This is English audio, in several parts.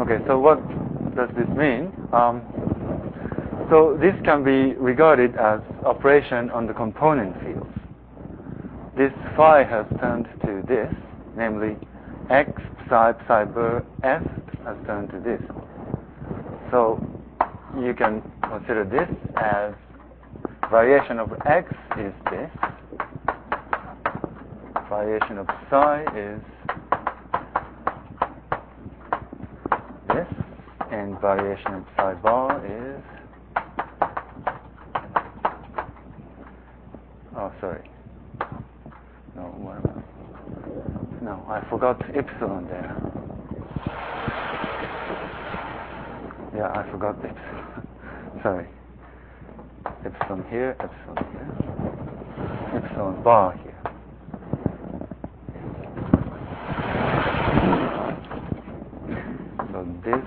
Okay, so what does this mean? So this can be regarded as operation on the component fields. This phi has turned to this, namely x psi bar f has turned to this. So you can consider this as variation of x is this, variation of psi is this, and variation of psi bar is, oh sorry, no, what am I? No, I forgot epsilon there. Yeah, I forgot epsilon. Sorry. Epsilon here, epsilon bar here. So this,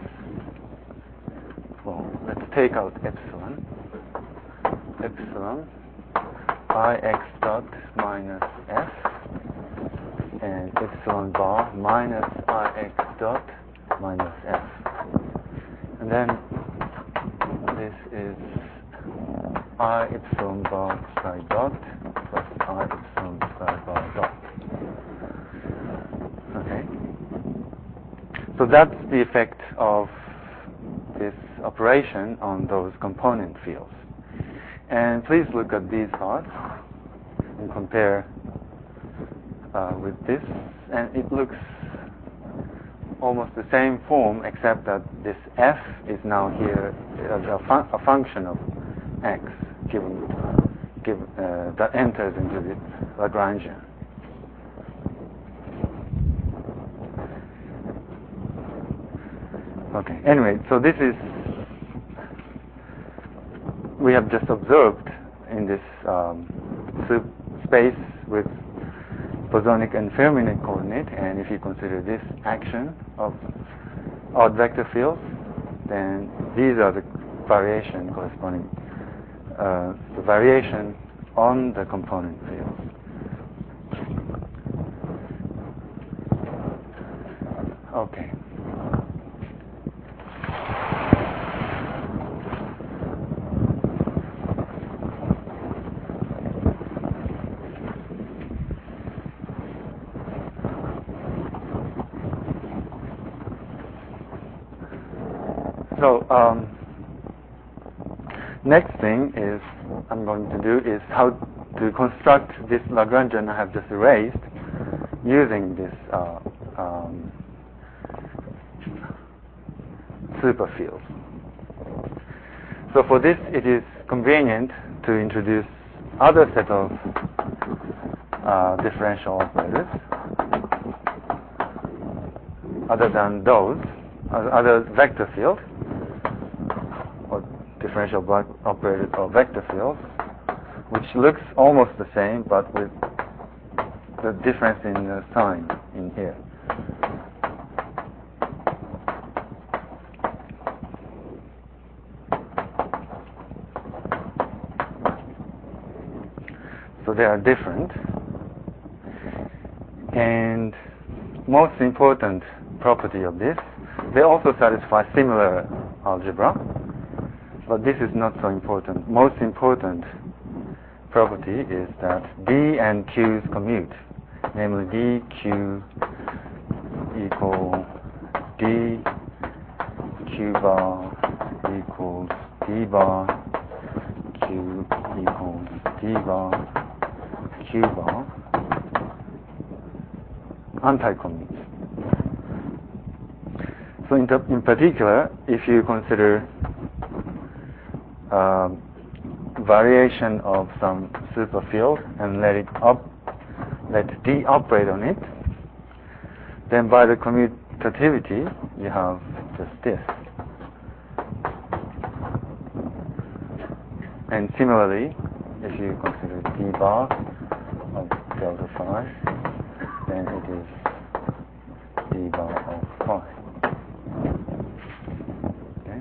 well, let's take out epsilon. Epsilon ix dot minus f, and epsilon bar minus ix dot minus f. And then this is I epsilon bar psi dot plus I epsilon psi bar dot. Okay. So that's the effect of this operation on those component fields. And please look at these parts and compare with this. And it looks almost the same form, except that this f is now here as a function of x that enters into the Lagrangian. Okay. Anyway, so this is we have just observed in this space with bosonic and Fermi coordinate, and if you consider this action of odd vector fields, then these are the variation corresponding the variation on the component fields. Okay. So next thing is I'm going to do is how to construct this Lagrangian I have just erased using this superfield. So for this, it is convenient to introduce other set of differential operators other than those, other vector field or differential operators or vector fields, which looks almost the same, but with the difference in the sign in here. So they are different. And most important property of this, they also satisfy similar algebra, but this is not so important. Most important property is that D and Q's commute, namely dq equal d q bar equals d bar q equals d bar q bar anti-commute. So in particular, if you consider variation of some superfield and let D operate on it, then by the commutativity you have just this. And similarly, if you consider D bar of delta phi, then it is D bar of phi. Okay?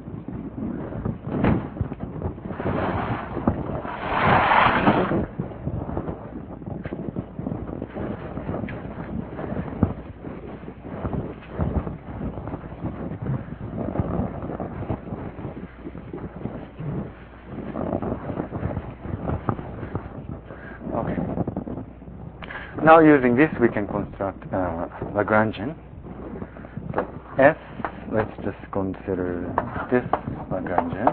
now using this we can construct Lagrangian. So S, let's just consider this Lagrangian.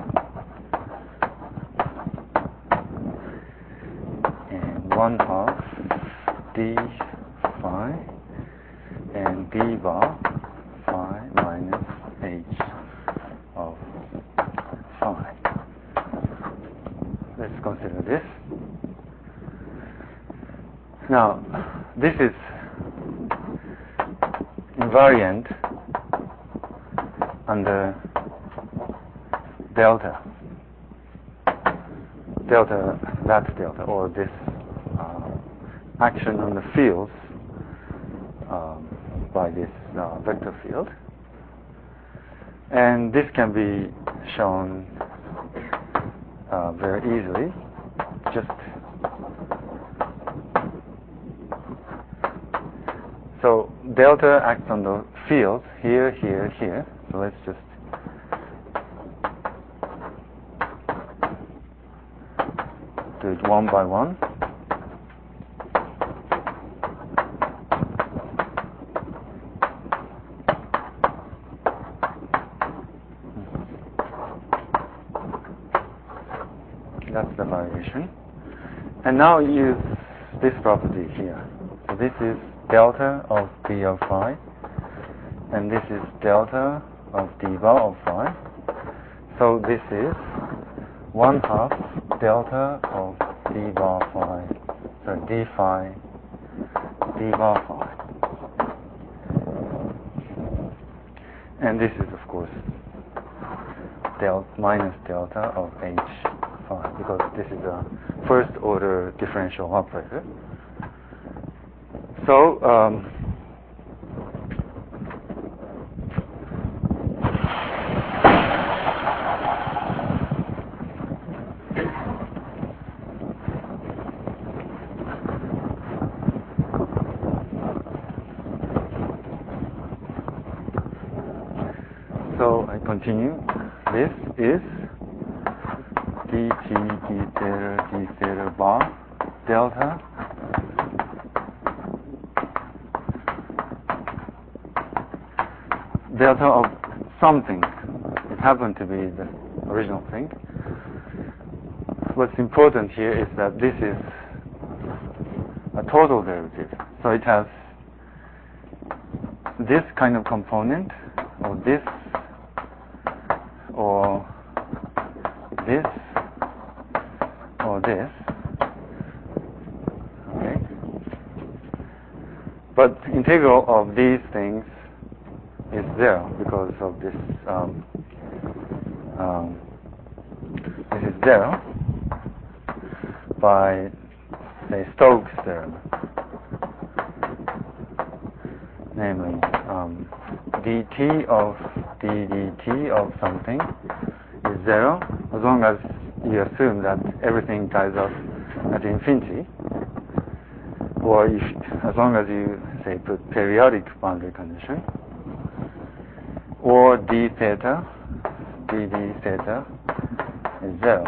And 1/2 d phi and d bar phi minus h of phi. Let's consider this. Now, this is invariant under delta, that delta, or this action on the fields by this vector field. And this can be shown very easily. Just so delta acts on the fields here, here, here. So let's just do it one by one. That's the variation. And now use this property here. So this is delta of d of phi, and this is delta of d bar of phi. So this is 1/2 delta of d bar phi, so d phi, d bar phi. And this is, of course, minus delta of h phi, because this is a first order differential operator. So I continue. This is dt d theta bar delta of something. It happened to be the original thing. What's important here is that this is a total derivative. So it has this kind of component, or this, or this, or this. Okay. But integral of these things is 0 because of this. This is 0 by, say, Stokes' theorem, namely dt of ddt of something is 0 as long as you assume that everything ties up at infinity, or as long as you, say, put periodic boundary condition, or d theta, dd theta is 0.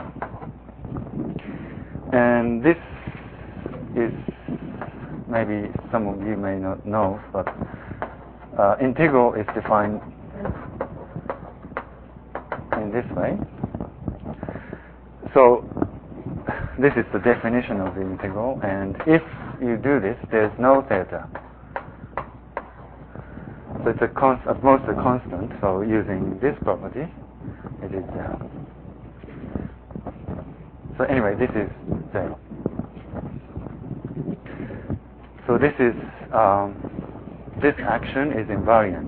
And this is, maybe some of you may not know, but integral is defined in this way. So this is the definition of the integral, and if you do this, there's no theta. So it's at most a constant, so using this property, it is 0. So anyway, this is 0. So this is, this action is invariant.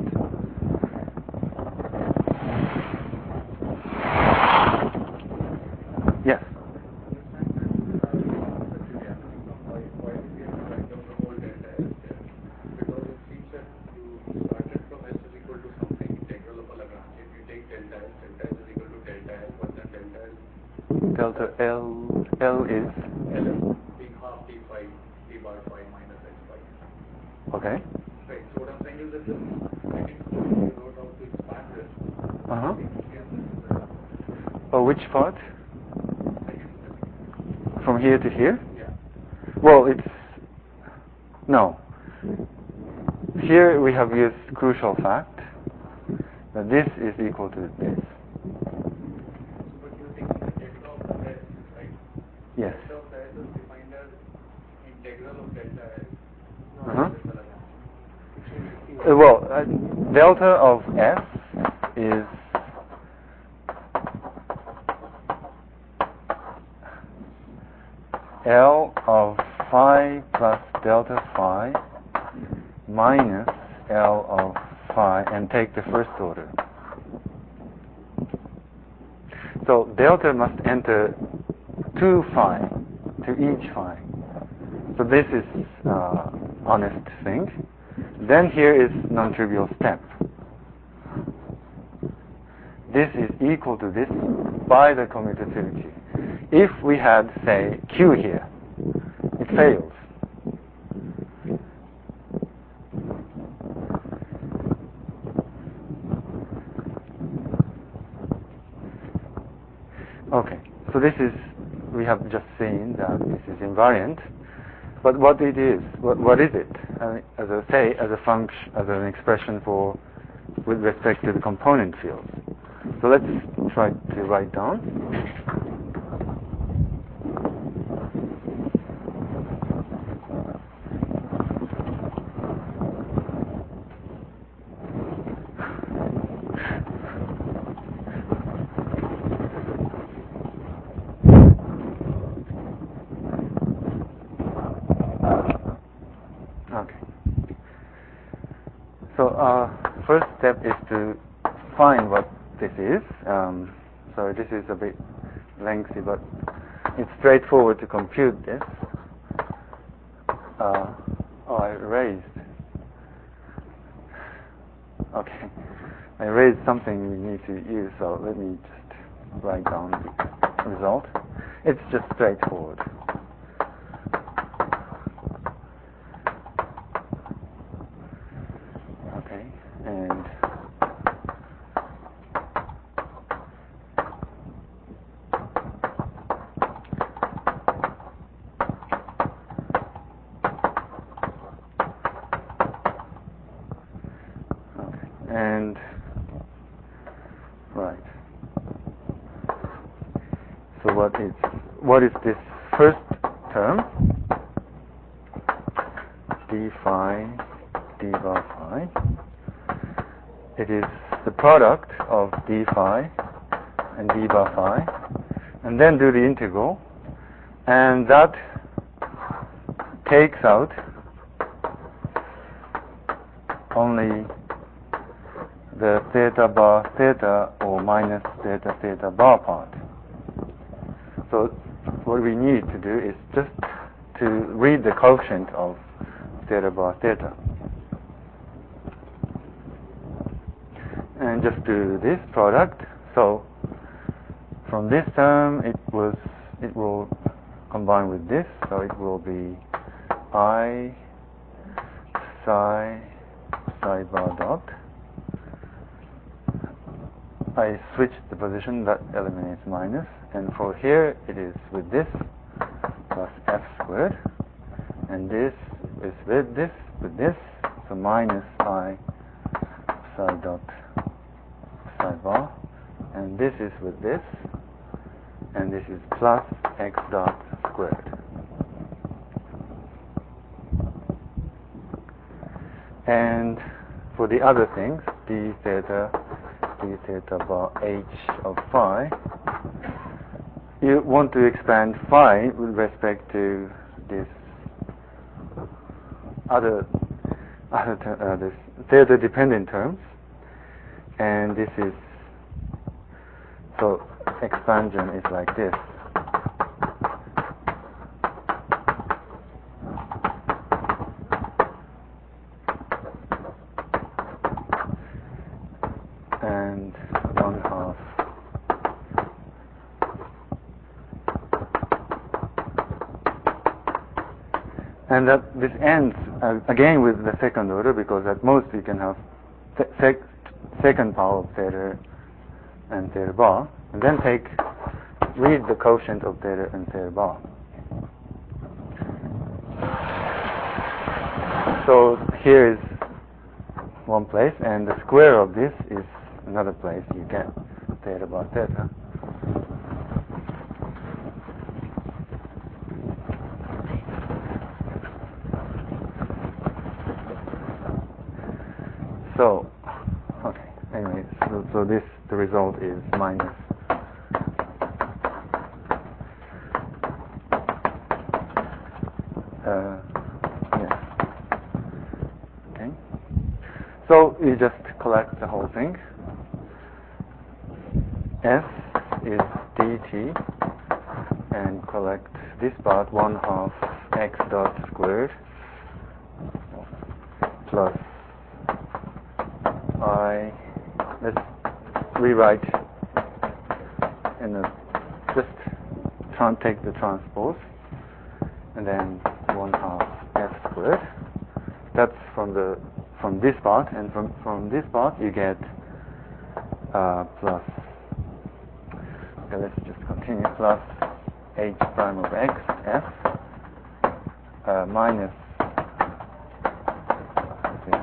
Yes? Delta L is? Being half d phi, d bar phi minus h phi. Okay. Right, so what I'm saying is that the second component you wrote out to expand this. Oh, which part? Second. From here to here? Yeah. Well, it's No. Here we have used crucial fact that this is equal to this. But you're taking the delta of S, right? Yes. Delta of S is defined as integral of delta S. Uh-huh. Well, delta of S is L of phi plus delta phi minus L of phi, and take the first order. So delta must enter to phi, to each phi. So this is honest thing. Then here is non-trivial step. This is equal to this by the commutativity. If we had, say, Q here, it fails. Okay, so this is, we have just seen that this is invariant. But what it is, what is it? As I say, as a function, as an expression for, with respect to the component fields. So let's try to write down. Okay. So first step is to find what this is. So this is a bit lengthy, but it's straightforward to compute this. I erased. Okay. I erased something we need to use, so let me just write down the result. It's just straightforward. Okay, and right. So what is this first term? D phi, d bar phi. It is the product of d phi and d bar phi, and then do the integral, and that takes out only the theta bar theta or minus theta theta bar part. So what we need to do is just to read the quotient of theta bar theta. And just do this product. So from this term it will combine with this, so it will be I psi bar dot. I switched the position, that eliminates minus, and for here it is with this plus f squared, and this is with this, so minus I psi dot psi bar, and this is with this, and this is plus x dot squared. And for the other things, d theta bar h of phi, you want to expand phi with respect to this this theta dependent terms, and this is, so expansion is like this. And 1/2. And that this ends again with the second order, because at most you can have second power of theta and theta bar, and then read the quotient of theta and theta bar. So here is one place, and the square of this is another place. You get theta bar theta. So, okay, anyway, so this, the result is minus yeah. Okay. So you just collect the whole thing. F is dt, and collect this part 1/2 x dot squared plus I, let's rewrite in a, just take the transpose, and then 1/2 f squared. That's from this part, and from this part you get plus. Okay, let's just continue. Plus h prime of x f minus this.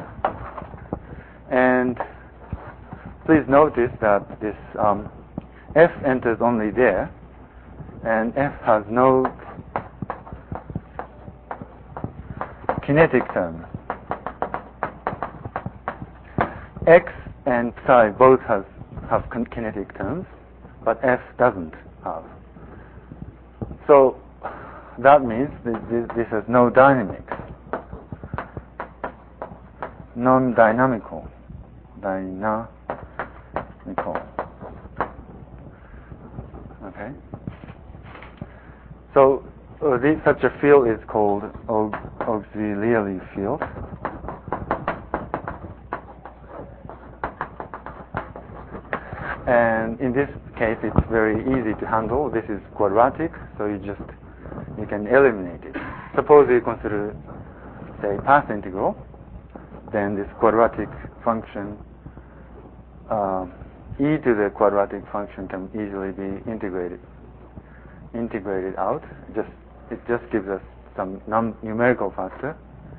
And please notice that this f enters only there, and f has no kinetic term. X and psi both have kinetic terms, but f doesn't have. So that means this has no dynamics, non-dynamical, Okay. So such a field is called auxiliary field. And in this case, it's very easy to handle. This is quadratic, so you can eliminate it. Suppose you consider, say, path integral, then this quadratic function, e to the quadratic function can easily be integrated out. It just gives us some numerical factor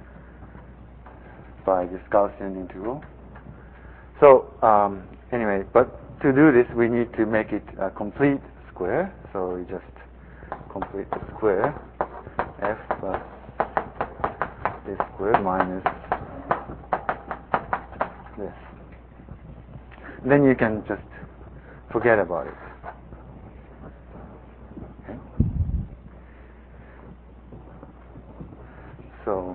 by this Gaussian integral. So anyway, but to do this, we need to make it a complete square. So we just complete the square, f plus this square minus this. Then you can just forget about it. Okay. So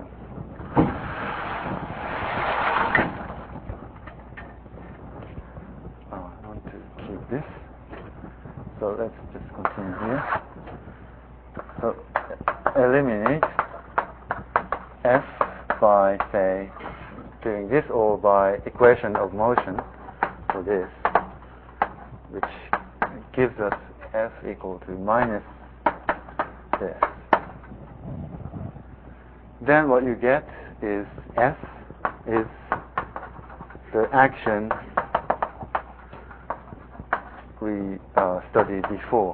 I want to keep this. So let's just continue here. So eliminate f by, say, doing this, or by equation of motion for this, which gives us f equal to minus this. Then what you get is f is the action we studied before.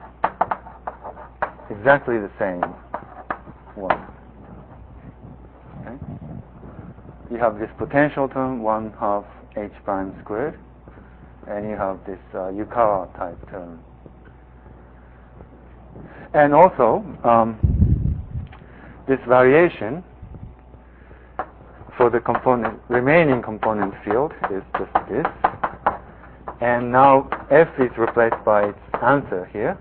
Exactly the same one. Okay? You have this potential term, 1/2 h prime squared, and you have this Yukawa type term. And also, this variation for the remaining component field is just this. And now f is replaced by its answer here,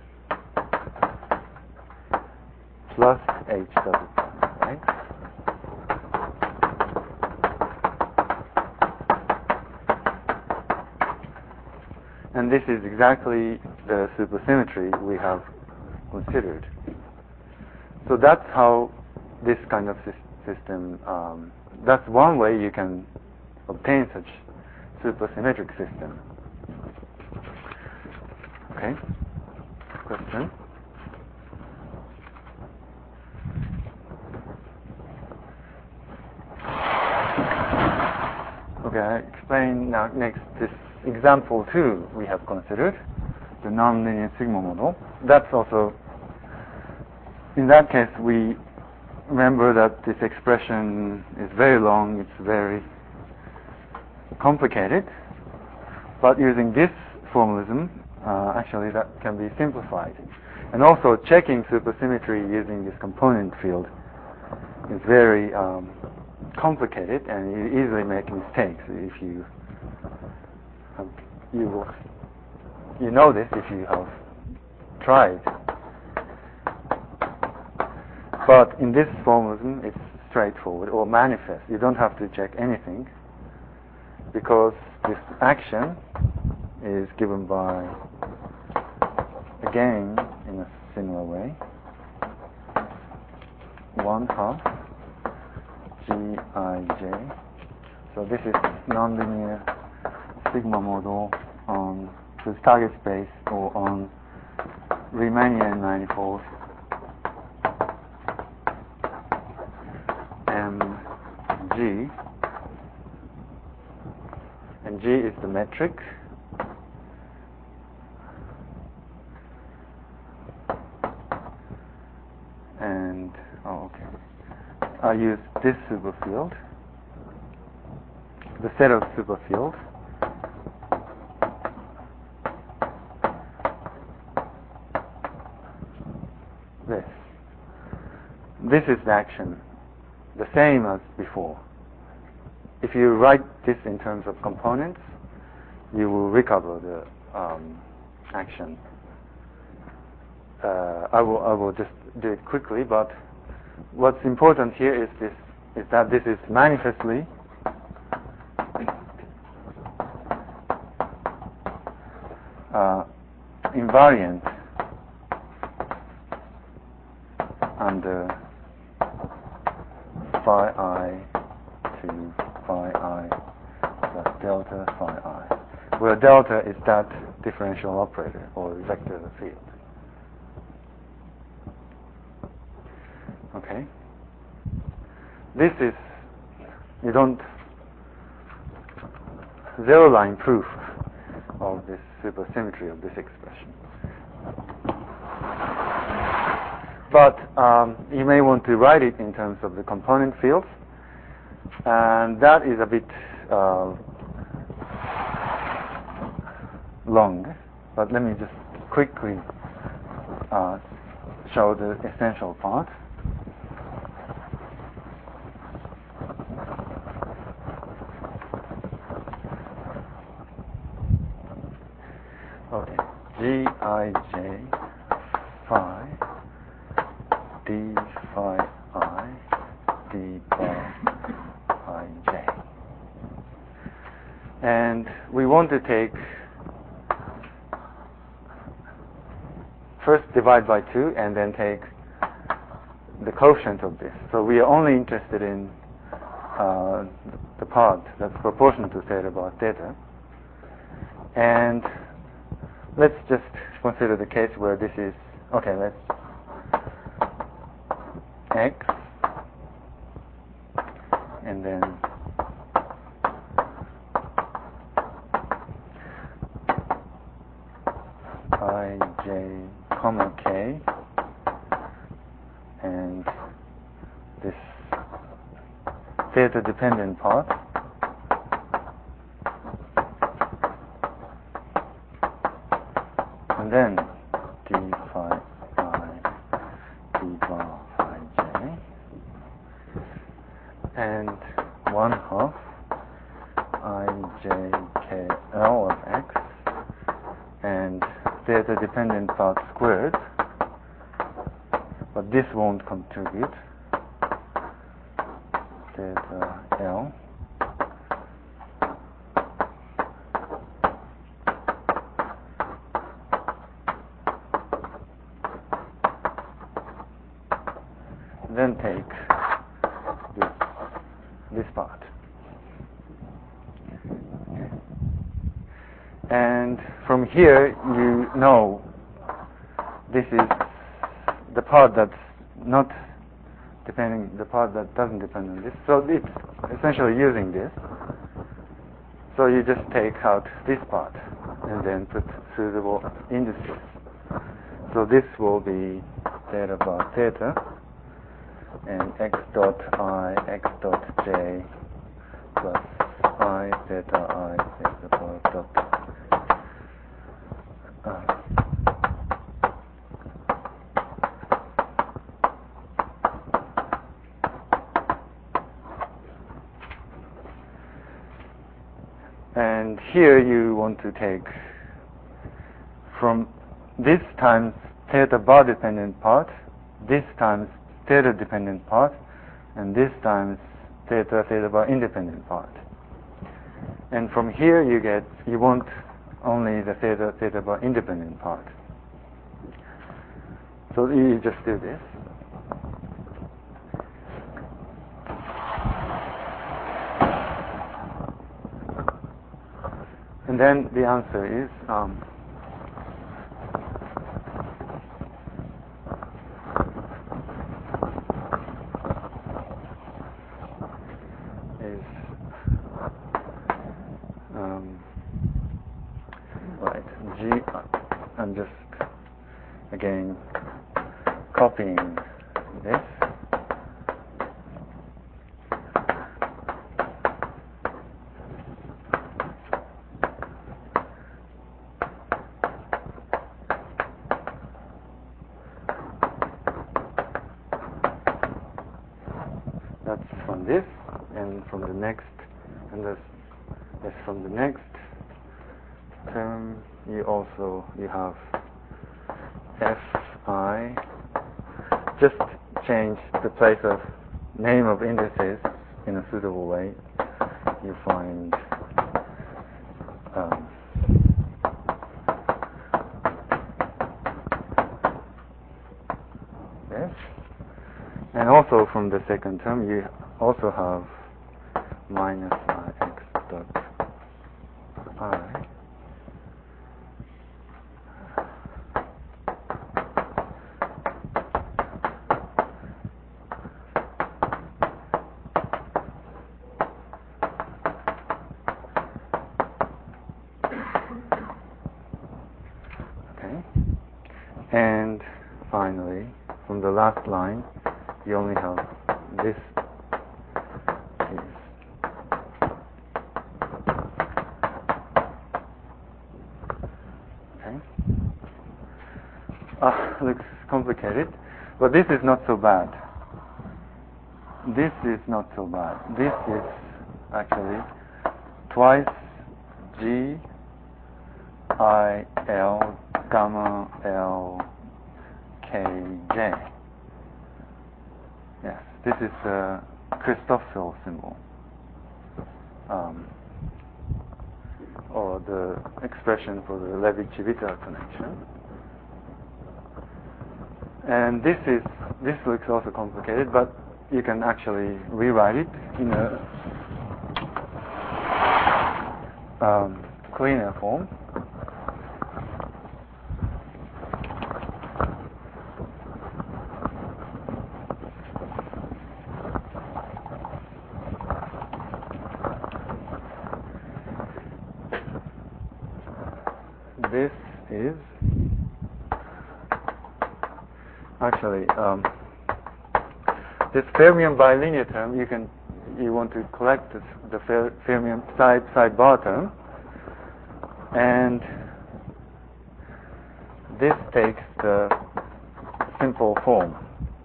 plus h double prime, right? And this is exactly the supersymmetry we have considered. So that's how this kind of system, that's one way you can obtain such supersymmetric system. Okay? Question? Okay, I explain now next this example 2 we have considered, the nonlinear sigma model. That's also, in that case, we remember that this expression is very long, it's very complicated, but using this formalism, actually that can be simplified. And also checking supersymmetry using this component field is very complicated, and you easily make mistakes if you know this if you have tried. But in this formalism, it's straightforward or manifest. You don't have to check anything because this action is given by, again, in a similar way, 1/2 Gij. So this is nonlinear sigma model on the target space or on Riemannian manifold Mg, and G is the metric, and I use this superfield, the set of superfields, this is the action, the same as before. If you write this in terms of components, you will recover the action. I will just do it quickly, but what's important here is that this is manifestly invariant under phi I to phi I plus delta phi I, where delta is that differential operator or vector of the field. Okay. This is, you don't, zero line proof of this supersymmetry of this expression. But you may want to write it in terms of the component fields, and that is a bit long, but let me just quickly show the essential part. Okay, Gij phi d phi I d bar phi j. And we want to take, first divide by 2 and then take the quotient of this. So we are only interested in the part that's proportional to theta bar theta. And let's just consider the case where this is, okay, let's x, and then I, j, comma k, and this theta dependent part, and then d phi I d bar phi j, and 1/2 I j k l of x, and theta dependent part squared, but this won't contribute, theta l, then take this part. And from here, you know this is the part that's not depending, the part that doesn't depend on this. So it's essentially using this. So you just take out this part and then put suitable indices. So this will be theta bar theta, and x dot I x dot j plus I theta I theta bar dot and here you want to take from this times theta bar dependent part, this times theta dependent part, and this times theta bar independent part. And from here you want only the theta bar independent part. So you just do this. And then the answer is right, G. I'm just again copying this. That's from this, and from the next, and that's from the next term. You have Fi. Just change the place of name of indices in a suitable way. You find this. And also from the second term, you also have minus Ix dot I. Okay. And finally, from the last line, you only have this piece. Okay. Looks complicated, but this is not so bad. This is not so bad. This is actually twice G I L gamma L K J. Yes, this is the Christoffel symbol, or the expression for the Levi-Civita connection. And this looks also complicated, but you can actually rewrite it in a cleaner form. This is actually this fermion bilinear term. You want to collect the fermion side bar term, and this takes the simple form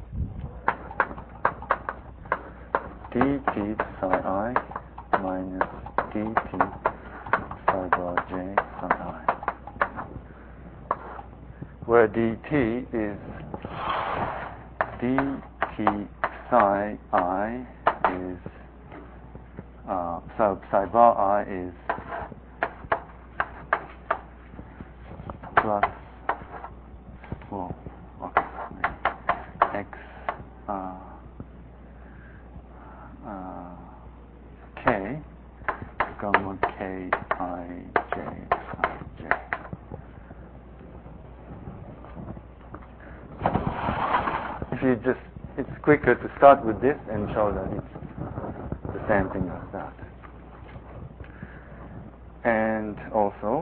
dt psi I minus dt psi bar j psi I, where dt is dt psi I is psi bar I is plus x k gamma k I j I j. If you just, it's quicker to start with this and show that it's the same thing as that. And also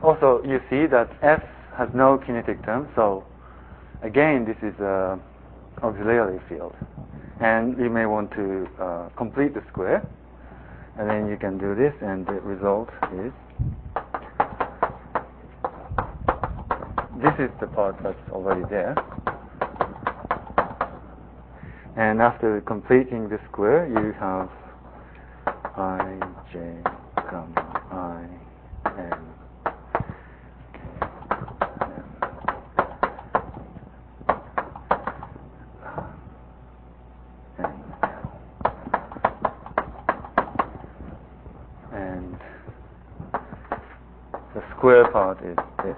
you see that F has no kinetic term, so again this is a auxiliary field. And you may want to complete the square, and then you can do this, and the result is this is the part that's already there. And after completing the square, you have I, J, comma, I, N, and the square part is this.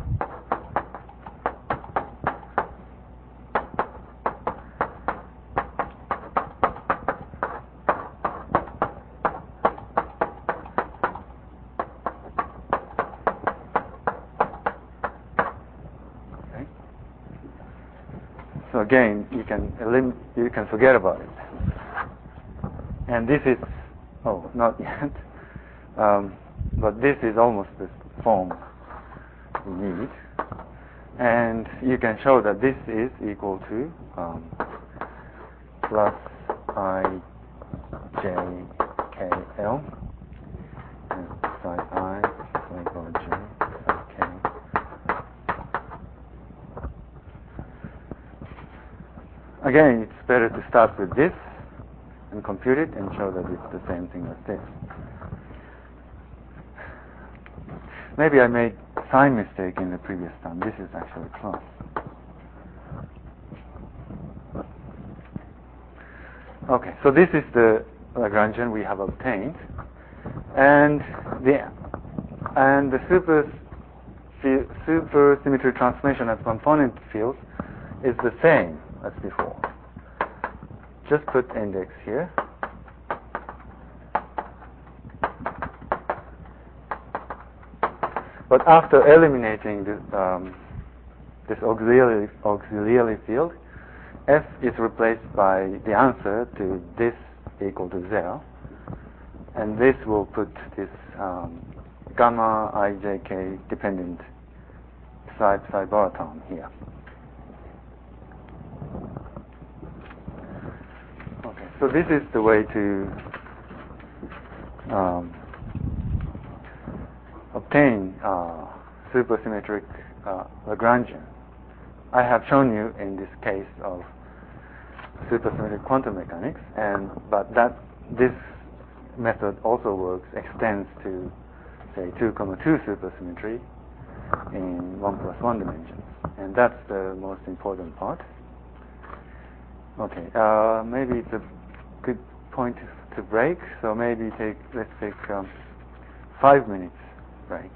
So again, you can forget about it. And this is not yet, but this is almost the form we need. And you can show that this is equal to plus I J K L and psi I psi bar J psi K. Again, it's better to start with this and compute it and show that it's the same thing as this. Maybe I made a sign mistake in the previous time. This is actually plus. Okay, so this is the Lagrangian we have obtained, and the supersymmetry transformation of component fields is the same as before. Just put index here. But after eliminating this auxiliary field, F is replaced by the answer to this equal to 0, and this will put this gamma ijk dependent psi bar term here. Okay, so this is the way to obtain supersymmetric Lagrangian. I have shown you in this case of supersymmetric quantum mechanics, but this method also extends to, say, 2,2 supersymmetry in 1+1 dimensions, and that's the most important part. Okay, maybe it's a good point to break, so maybe let's take 5 minutes break.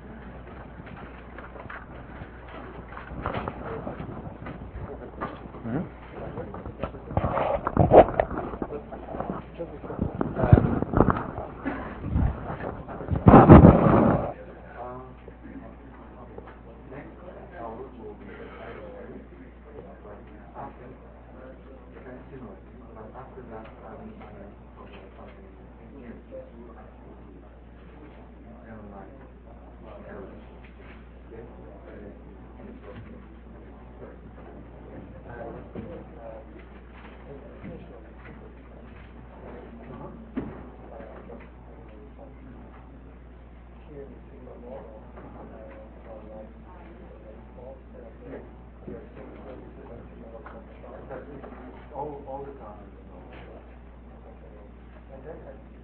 All the time. And then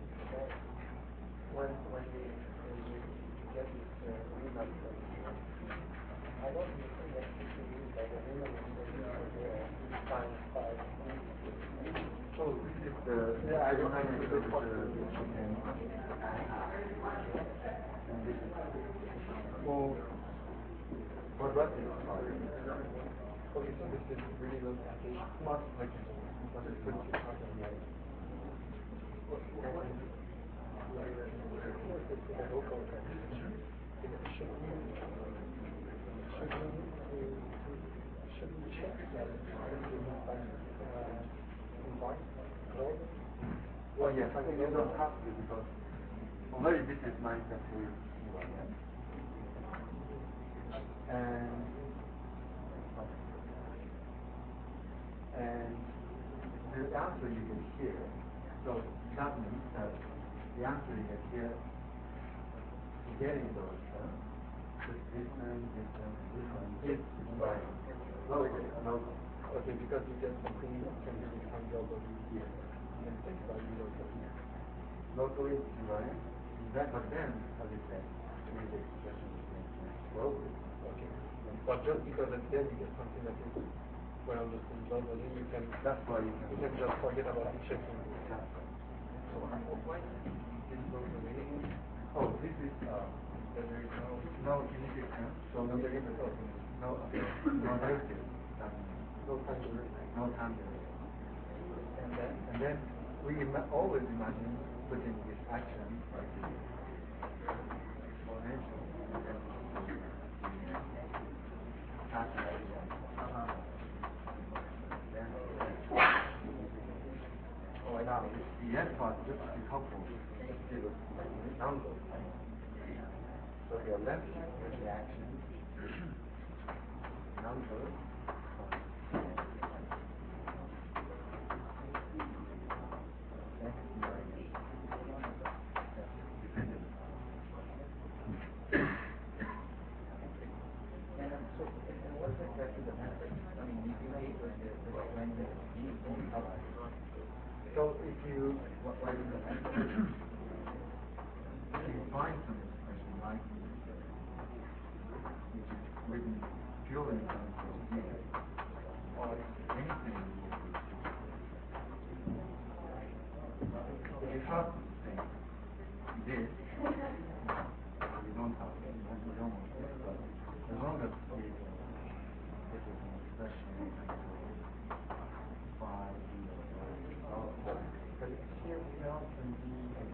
when we get this Riemann function, I don't think that this is used by the Riemann times 5. So this is the I don't have any and this is well, what was it? Okay, so this is really low application. Not like it's pretty hard to get. Should we check that well, yes, I think you don't have to because already this is my factor. answer you get here. So that means that the answer you get here, getting those terms, this term, is by local. Okay, because you get something can be defined locally here, and then take value locally. Locally, right? But then, as you said, use the expression globally. Okay. But just because at the end you get something that is well understood globally, you can That's why you can just forget about checking. So Why this goes away? oh, this is That there is no kinetic term. no derivative. No derivative. No time derivative. No time derivative. And then And then we always imagine putting this action like this exponential and then then now the S part just decouples give us number. So we are left with the action number. So if you find some expression like this, which is written purely in terms of here, or anything, if you have something, this, we don't have it, we don't want this, but as long as we this is an expression, but here we now can be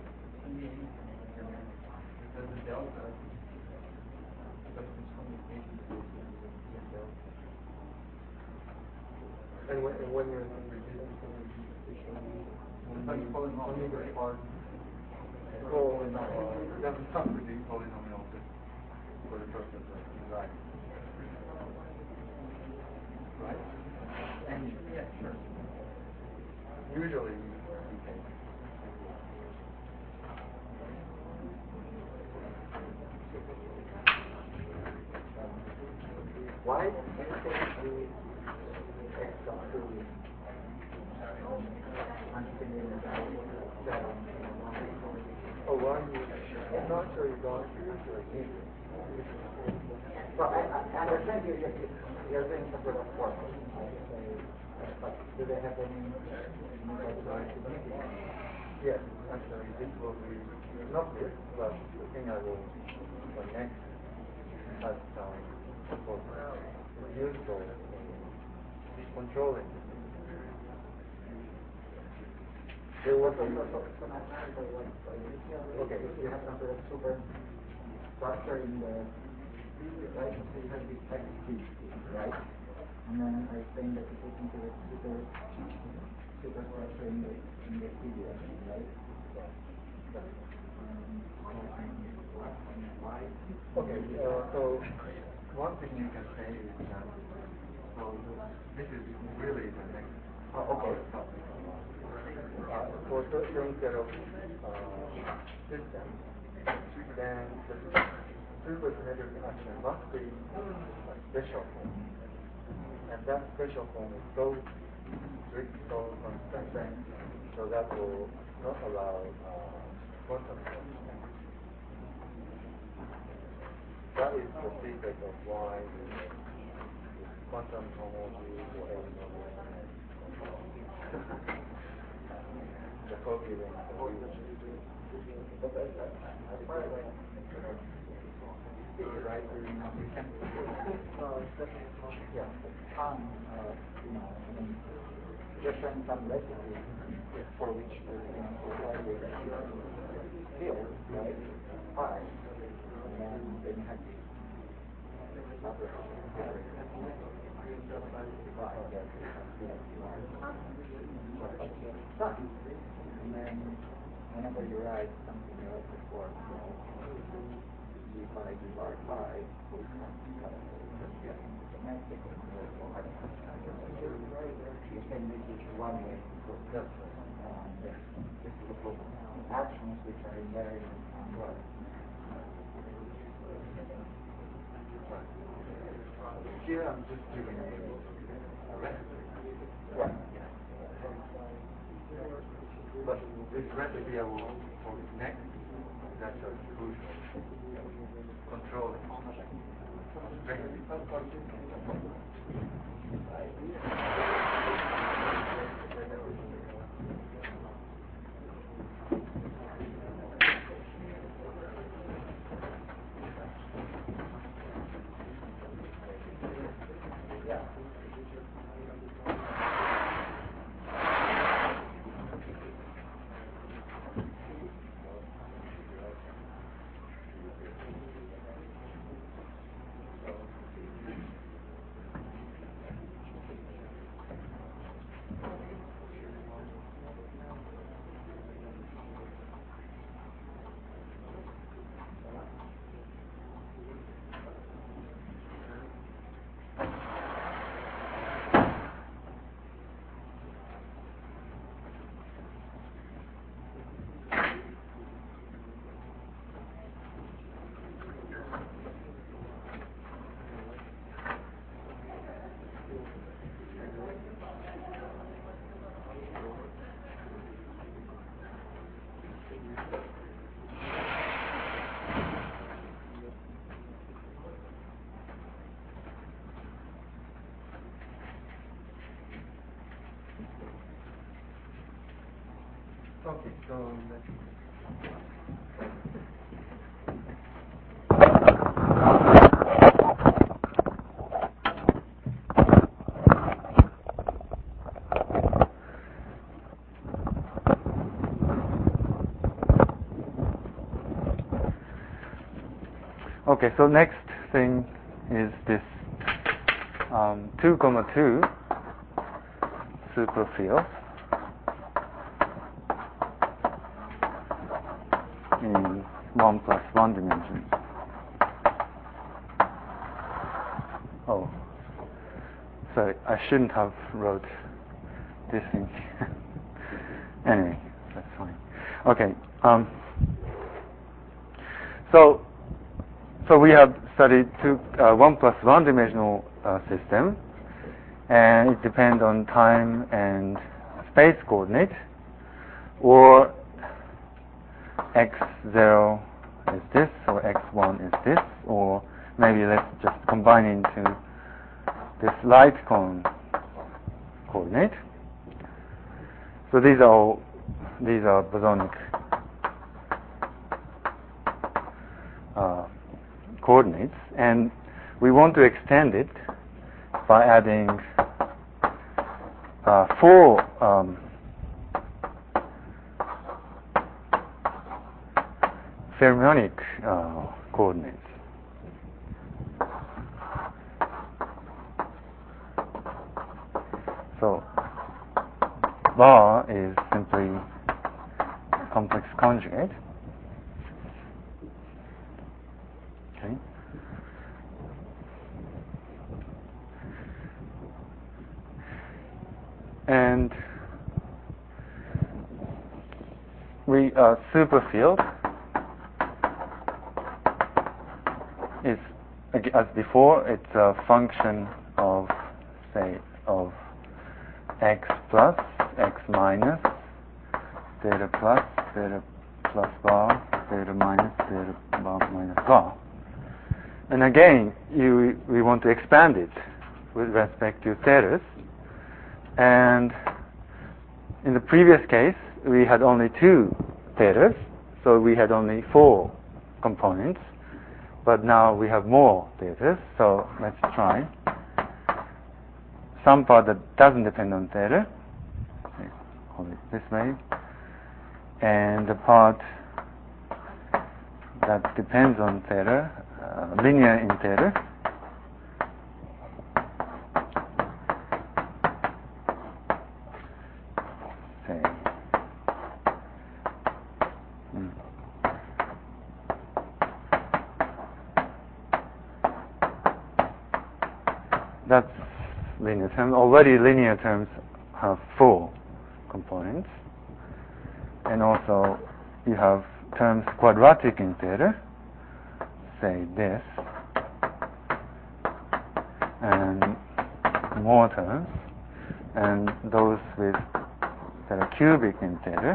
because the delta because this communication is delta. And when you're in the reducing communication, only the part it doesn't have to be polynomial just for the purpose of right. right? And Yeah, sure. usually we take Why do you think we X up to oh, why I'm not sure you don't answer it. Well, I understand you're doing some sort of work. But do they have any significance? yes, actually this will be not this, but the thing I will next has is useful in controlling. There was okay, you have some sort of super structure in the right? So you have this XT, right? And then I think that you put into the superstructure in the video, right? okay, so one thing you can say is that so this is really the next okay. topic. For certain set of systems, then the supersymmetric action must be a special form. And that special form is so strict, so constant, so that will not allow quantum forms. That is the secret of why quantum homology or the covariance but as far as I see, right, we can yeah, different some recipes for which we can apply the field, right, pi, and then you have and then whenever you write something else before, you one way to process actions which are inherent in God. Here I'm just giving a recipe. Yeah. But this recipe I will focus next. That's a crucial control Okay, so okay, so next thing is this 2,2 superfield in 1+1 dimension. Oh, sorry, I shouldn't have wrote this thing. Anyway, that's fine. Okay, so we have studied 1+1 dimensional system, and it depends on time and space coordinate, or x0 is this, or x1 is this, or maybe let's just combine into this light cone coordinate. So these are bosonic coordinates, and we want to extend it by adding 4 fermionic coordinates. So bar is simply complex conjugate. Okay. And we superfield is, as before, it's a function of, say, of x plus, x minus, theta plus, theta plus bar, theta minus, theta bar minus bar. And again, we want to expand it with respect to thetas. And in the previous case, we had only 2 thetas, so we had only 4 components. But now we have more thetas, so let's try. Some part that doesn't depend on theta, call it this way, and the part that depends on theta, linear in theta. that's linear term. Already linear terms have 4 components. And also you have terms quadratic in theta, say this, and more terms, and those with that are cubic in theta.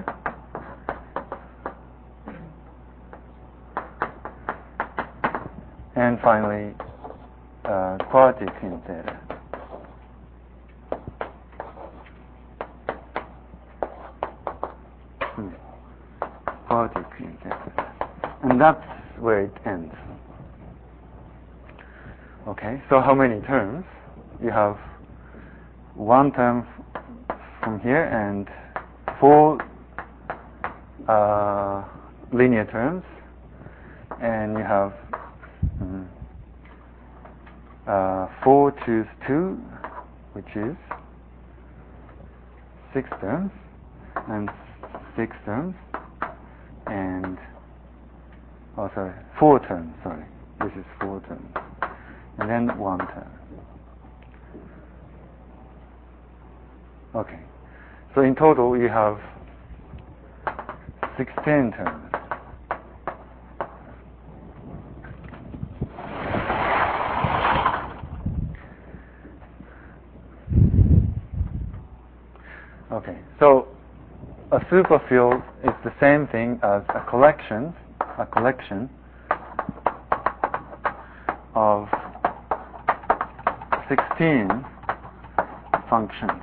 And finally, quartic in theta. Quartic in theta. And that's where it ends. Okay, so how many terms? You have 1 term from here and 4 linear terms, and you have 4 choose 2, which is 6 terms, and 6 terms, and 4 terms, sorry, this is 4 terms, and then 1 term. Okay, so in total you have 16 terms. Okay, so a superfield is the same thing as a collection of 16 functions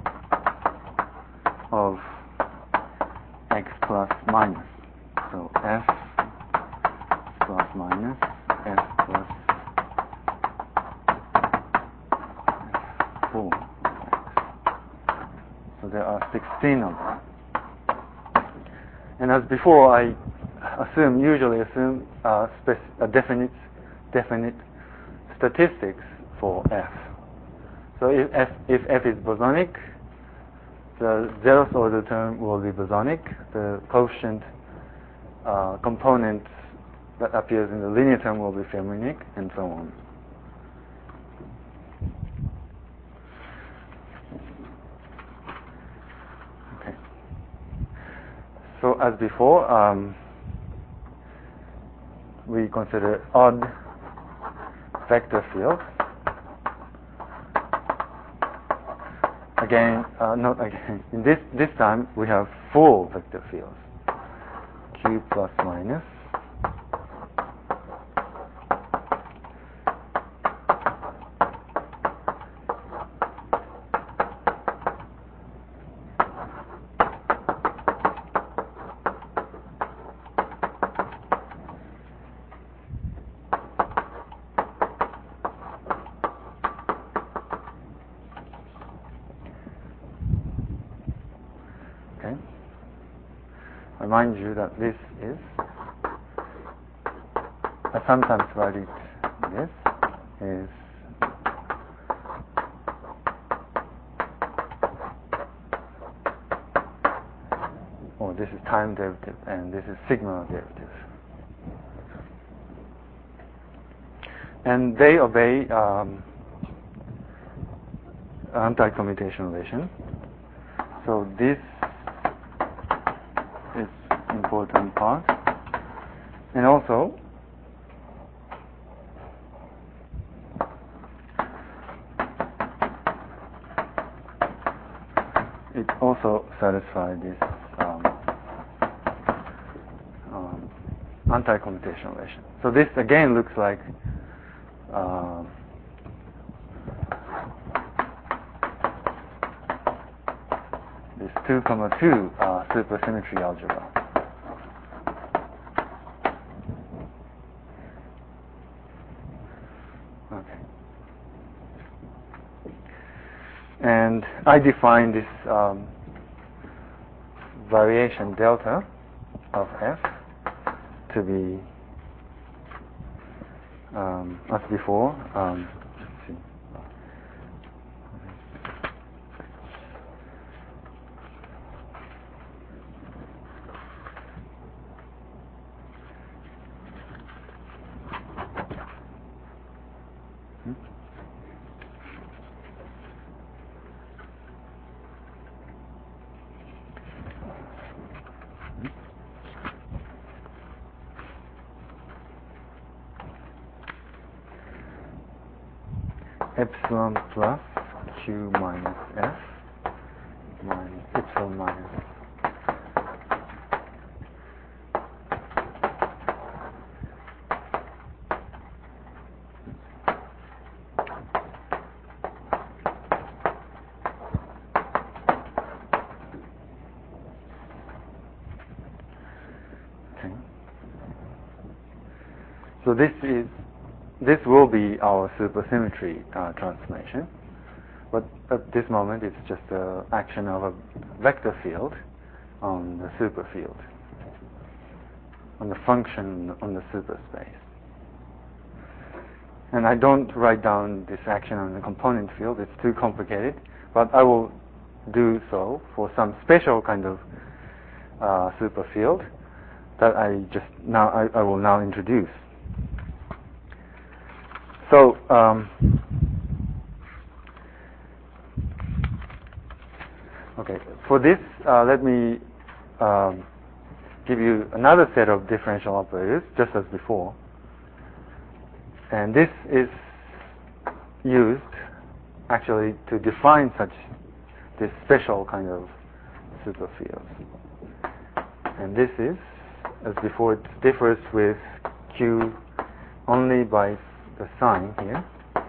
of x plus minus. So f plus minus f plus f4. So there are 16 of them. And as before, I usually assume definite statistics for f. So if f is bosonic, the 0th order term will be bosonic. The coefficient component that appears in the linear term will be fermionic, and so on. Okay. So as before, we consider odd vector fields. Not again. In this time, we have 4 vector fields: q plus minus, remind you that this is, I sometimes write it this, is this is time derivative, and this is sigma derivative. And they obey anti-commutation relation. So this is important part, and also it also satisfies this anti-commutation relation. So this again looks like this 2,2 supersymmetry algebra. Okay. And I define this variation delta of f to be, as before, let's see. epsilon plus Q minus F minus epsilon minus So this will be our supersymmetry transformation, but at this moment it's just the action of a vector field on the superfield, on the function on the superspace. And I don't write down this action on the component field, it's too complicated, but I will do so for some special kind of superfield that I will now introduce. So, okay, for this, let me give you another set of differential operators, just as before. And this is used actually to define this special kind of superfields. And this is, as before, it differs with Q only by the sign here.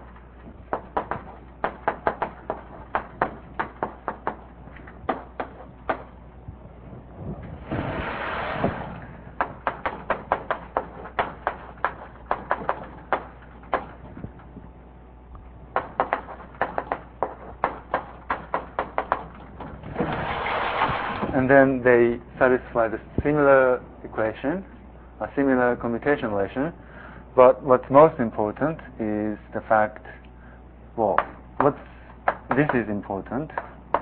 And then they satisfy the similar equation, a similar commutation relation. But what's most important is the fact, this is important,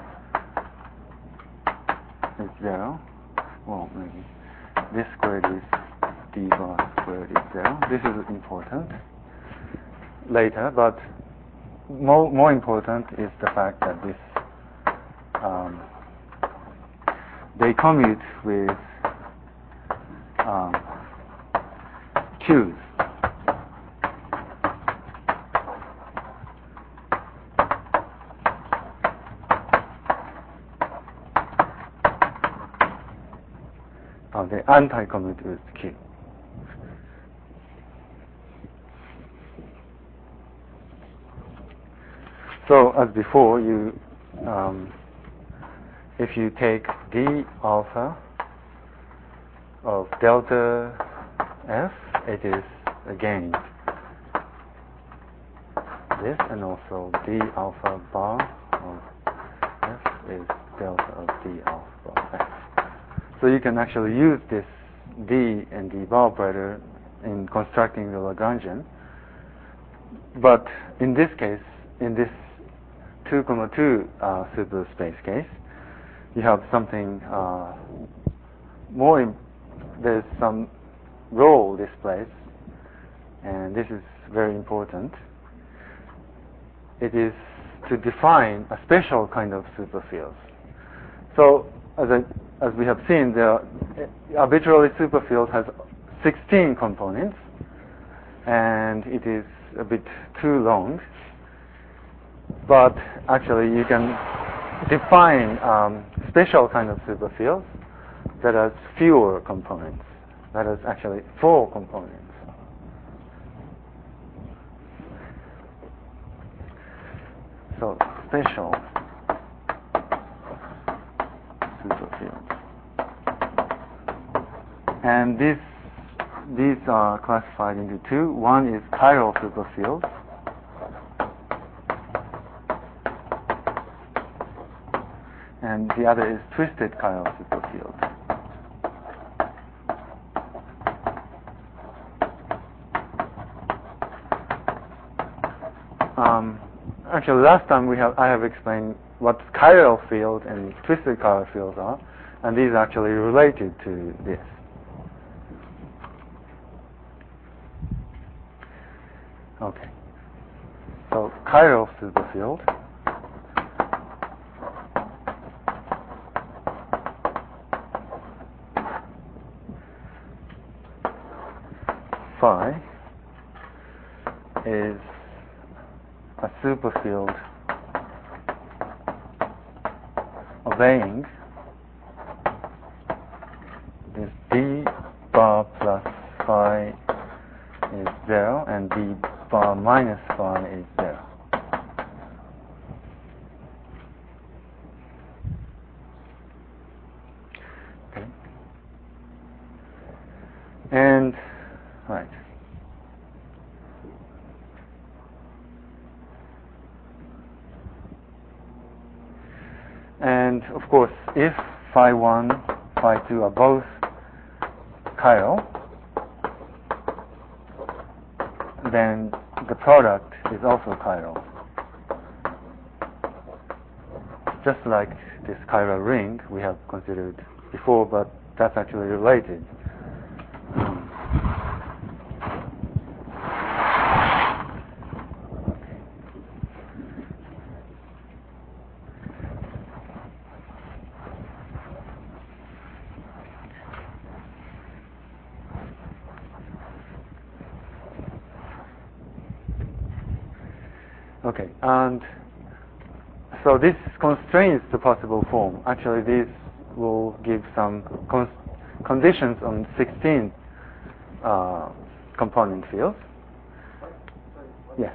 is 0. Well, maybe this squared is d bar squared is 0. This is important later, but more important is the fact that this they commute with Q's. They anti-commute with Q. So as before, if you take d alpha of delta F, it is again this, and also d alpha bar of F is delta of d alpha bar of F. So you can actually use this d and d bar operator in constructing the Lagrangian. But in this case, in this 2,2 superspace case, you have something more. There's some role displays, and this is very important. It is to define a special kind of superfields. So as we have seen, the arbitrary superfield has 16 components, and it is a bit too long. But actually, you can define special kind of superfields that has fewer components. That is actually 4 components. So special superfields, and these are classified into 2. One is chiral superfields, and the other is twisted chiral superfields. Actually, last time I have explained what chiral field and twisted chiral fields are, and these are actually related to this. Okay. So chiral superfield phi is a superfield obeying this d bar plus phi is 0 and d bar minus phi is 0. Okay. And right. And of course, if phi 1, phi 2 are both chiral, then the product is also chiral. Just like this chiral ring we have considered before, but that's actually related. Okay, and so this constrains the possible form. Actually, these will give some conditions on 16 component fields. Yes.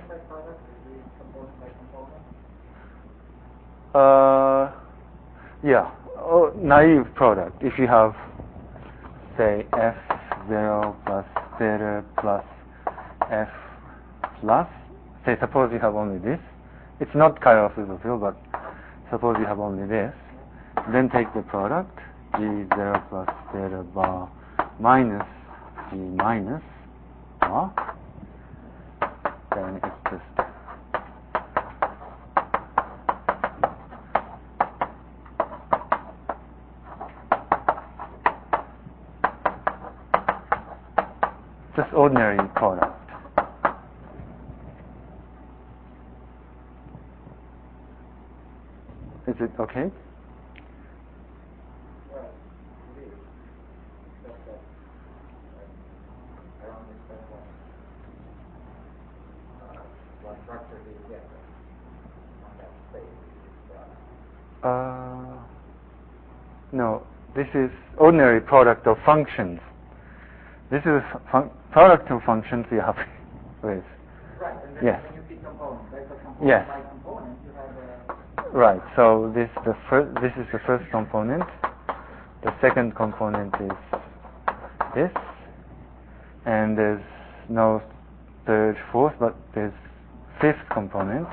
Yeah, naive product. If you have, say, F0 plus theta plus F plus, say, suppose you have only this. It's not chiral superfield, but suppose you have only this. Then take the product, G0 plus theta bar minus G minus bar. Then it's just ordinary product. Is it okay? Well, it is. Just that I don't understand what structure do you get on that space. No, this is ordinary product of functions. This is product of functions you have with. Right, and then yes. when you pick components, like a component yes. by component, you have a... Right, so this is the first component. The second component is this. And there's no third, fourth, but there's fifth component.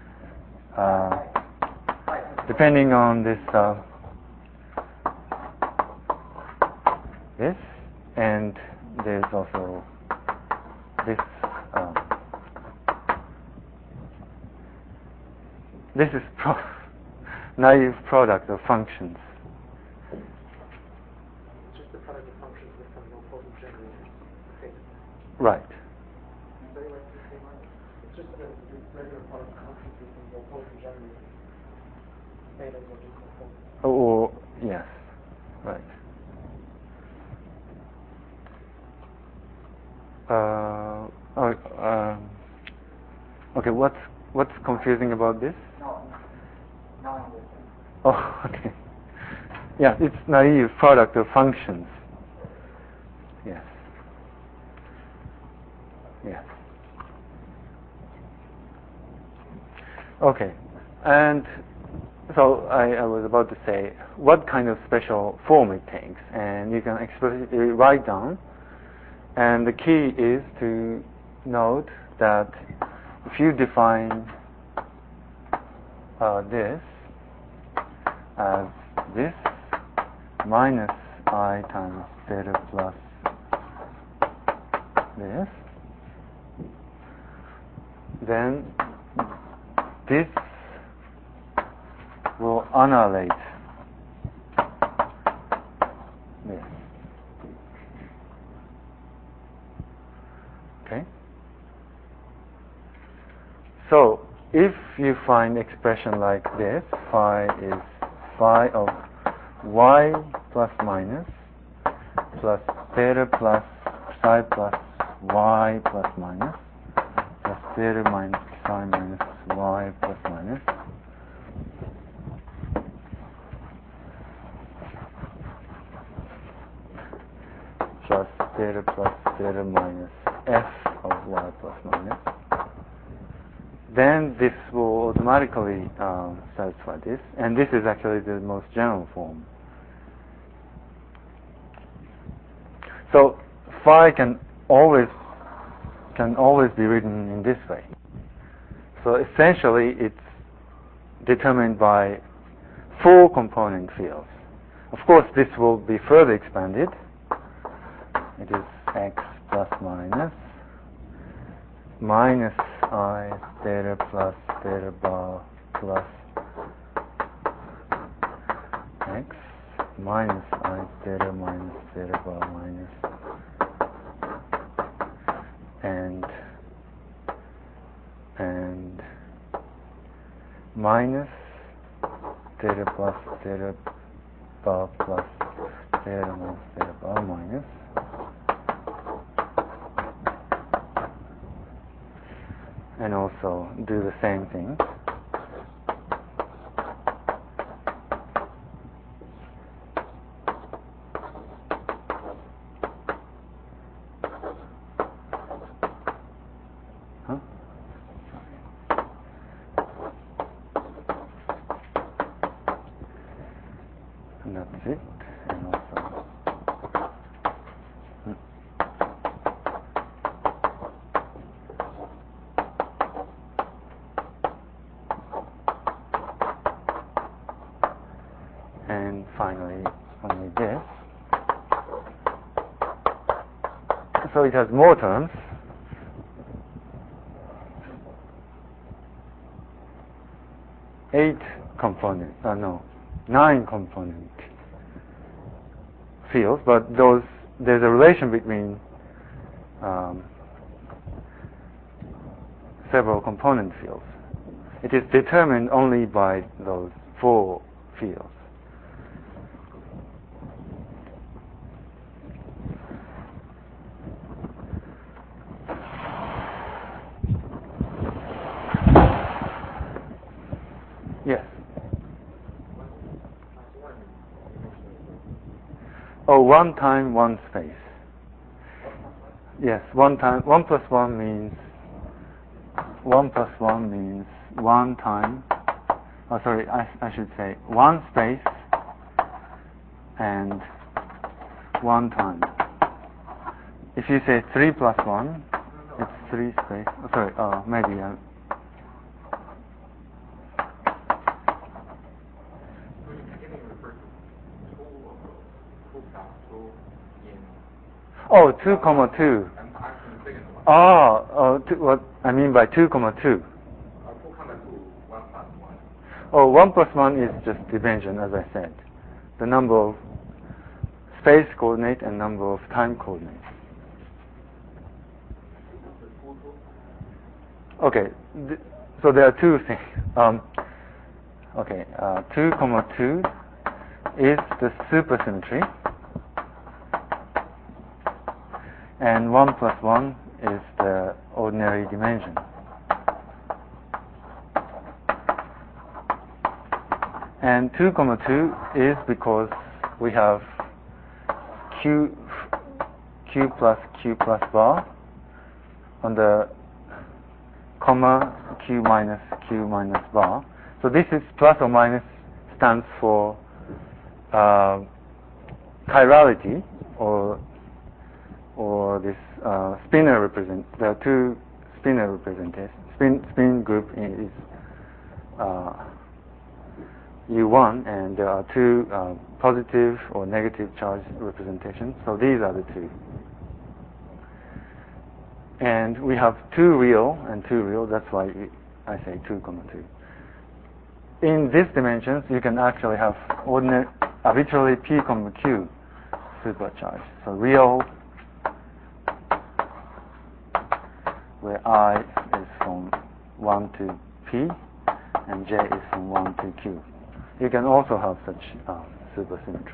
Depending on this, this, and there's also this. This is naive product of functions. It's just the product of functions with some nilpotent generator. Okay. Right. So you like to say, Mark? It's just the regular product of functions with some nilpotent generator. Betas are just nilpotent. Or yes, right. Okay. What's confusing about this? No. Oh, okay. Yeah, it's naive product of functions. Yes. Yes. Okay. And so I was about to say what kind of special form it takes, and you can explicitly write down. And the key is to note that if you define this as this minus I times theta plus this, then this will annihilate this. Okay? So, if you find expression like this, phi is phi of y plus minus plus theta plus psi plus y plus minus plus theta minus psi minus plus minus, then this will automatically satisfy this, and this is actually the most general form. So phi can always be written in this way. So essentially, it's determined by 4 component fields. Of course, this will be further expanded. It is x plus minus I theta plus theta bar plus x minus I theta minus theta bar minus and minus theta plus theta bar plus theta minus theta bar minus and also do the same thing. And that's it. And also and finally only this. So it has more terms. Nine component fields, but there's a relation between several component fields. It is determined only by those 4 fields. Yes. Oh, 1 time 1 space. Yes, 1 time 1 plus 1 means 1 time. Oh, sorry, I should say 1 space and 1 time. If you say 3 plus 1, it's 3 space. Oh, sorry, maybe. Oh, 2, 2. What I mean by 2, 2. Oh, 1 plus 1 is just dimension, as I said. The number of space coordinate and number of time coordinates. Okay, so there are 2 things. 2, 2 is the supersymmetry, and 1 plus 1 is the ordinary dimension. And 2, 2 is because we have q plus bar on the comma q minus bar. So this is plus or minus stands for chirality or this spinor represent. There are 2 spinor representations. Spin group is U1, and there are 2 positive or negative charge representations. So these are the 2. And we have 2 real and 2 real. That's why I say 2, 2. In these dimensions, you can actually have arbitrarily p, q supercharge. So real, where I is from 1 to p, and j is from 1 to q. You can also have such supersymmetry.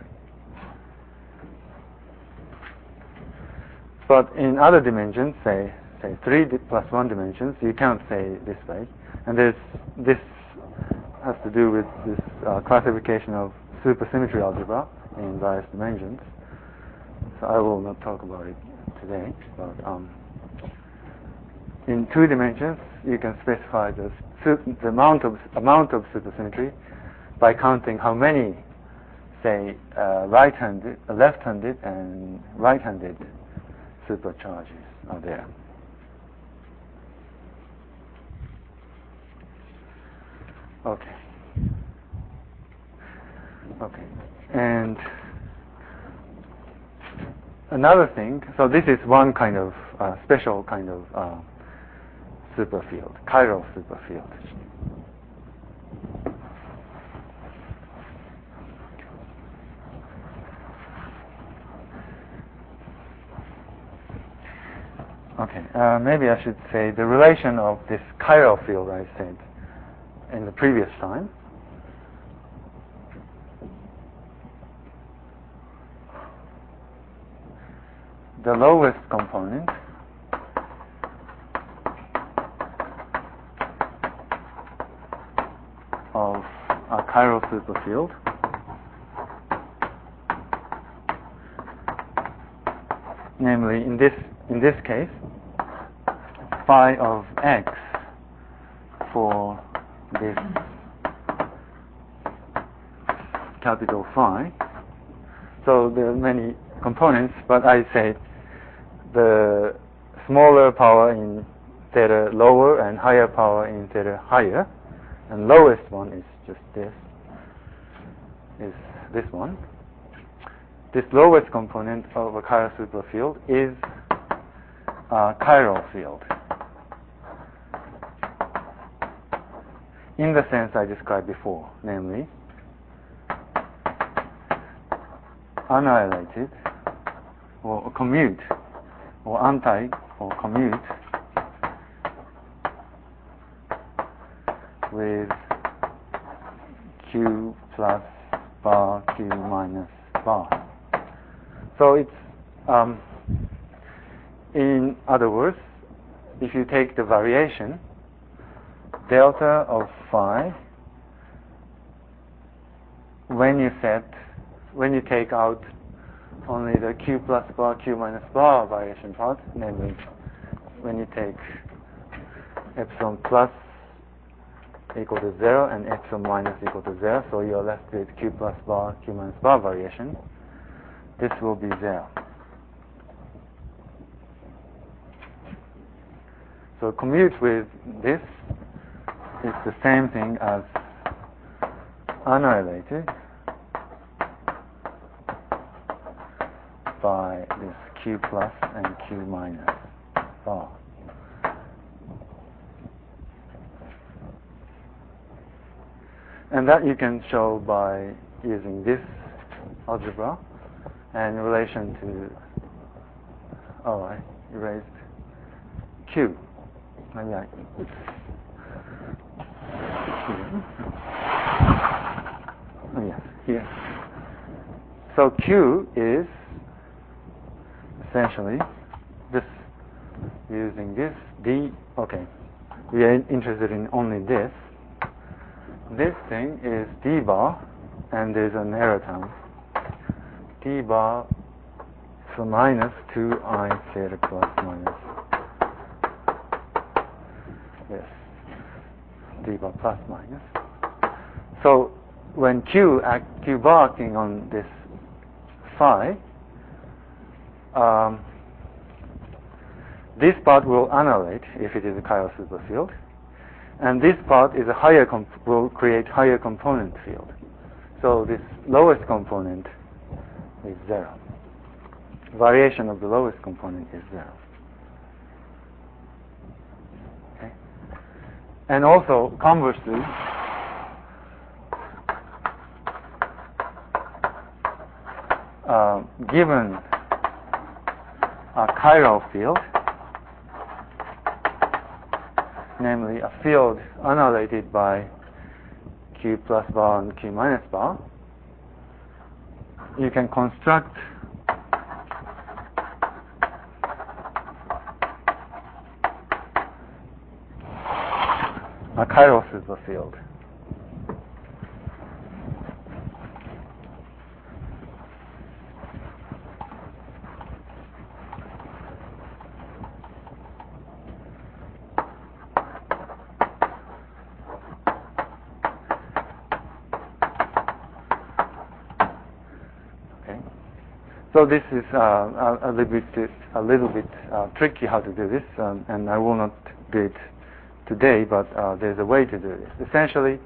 But in other dimensions, say 3 plus 1 dimensions, you can't say this way. And this has to do with this classification of supersymmetry algebra in various dimensions. So I will not talk about it today. But in 2 dimensions, you can specify the amount of supersymmetry by counting how many, say, left-handed and right-handed supercharges are there. Okay. And another thing, so this is one kind of special kind of superfield, chiral superfield. Okay, maybe I should say the relation of this chiral field I said in the previous time. The lowest component of a chiral superfield namely in this case phi of x for this capital phi. So there are many components, but I say the smaller power in theta lower and higher power in theta higher, and lowest one is just this one. This lowest component of a chiral superfield is a chiral field in the sense I described before, namely annihilated or commute or anti or commute with Q plus bar Q minus bar. So it's in other words, if you take the variation delta of phi when you take out only the Q plus bar, Q minus bar variation part, namely when you take epsilon plus equal to 0 and epsilon minus equal to 0, so you're left with Q plus bar, Q minus bar variation. This will be 0. So commute with this is the same thing as annihilated by this Q plus and Q minus bar. And that you can show by using this algebra and in relation to, I erased Q. Maybe here. Yes, here. So Q is essentially this, using this D. Okay, we are interested in only this. This thing is D bar, and there's an error term. D bar so minus 2I theta plus minus this D bar plus minus. So when Q bar acting on this phi, this part will annihilate if it is a chiral superfield, and this part is a will create higher component field. So this lowest component is 0. Variation of the lowest component is 0. Okay. And also conversely, given a chiral field, namely a field annihilated by Q plus bar and Q minus bar, you can construct a chiral superfield. So this is a little bit tricky how to do this, and I will not do it today, but there's a way to do this. Essentially,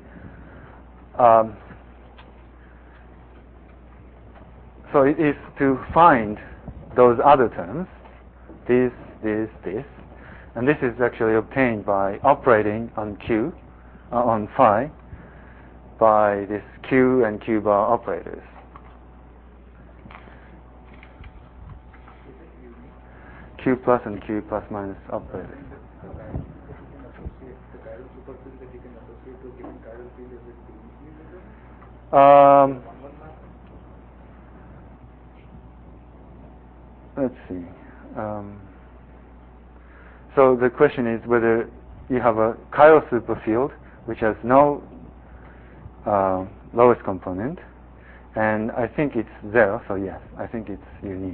so it is to find those other terms, this, and this is actually obtained by operating on Q, on phi, by this Q and Q bar operators. Q plus and Q plus minus operators. Let's see. So the question is whether you have a chiral superfield which has no lowest component, and I think it's 0, so yes, I think it's unique.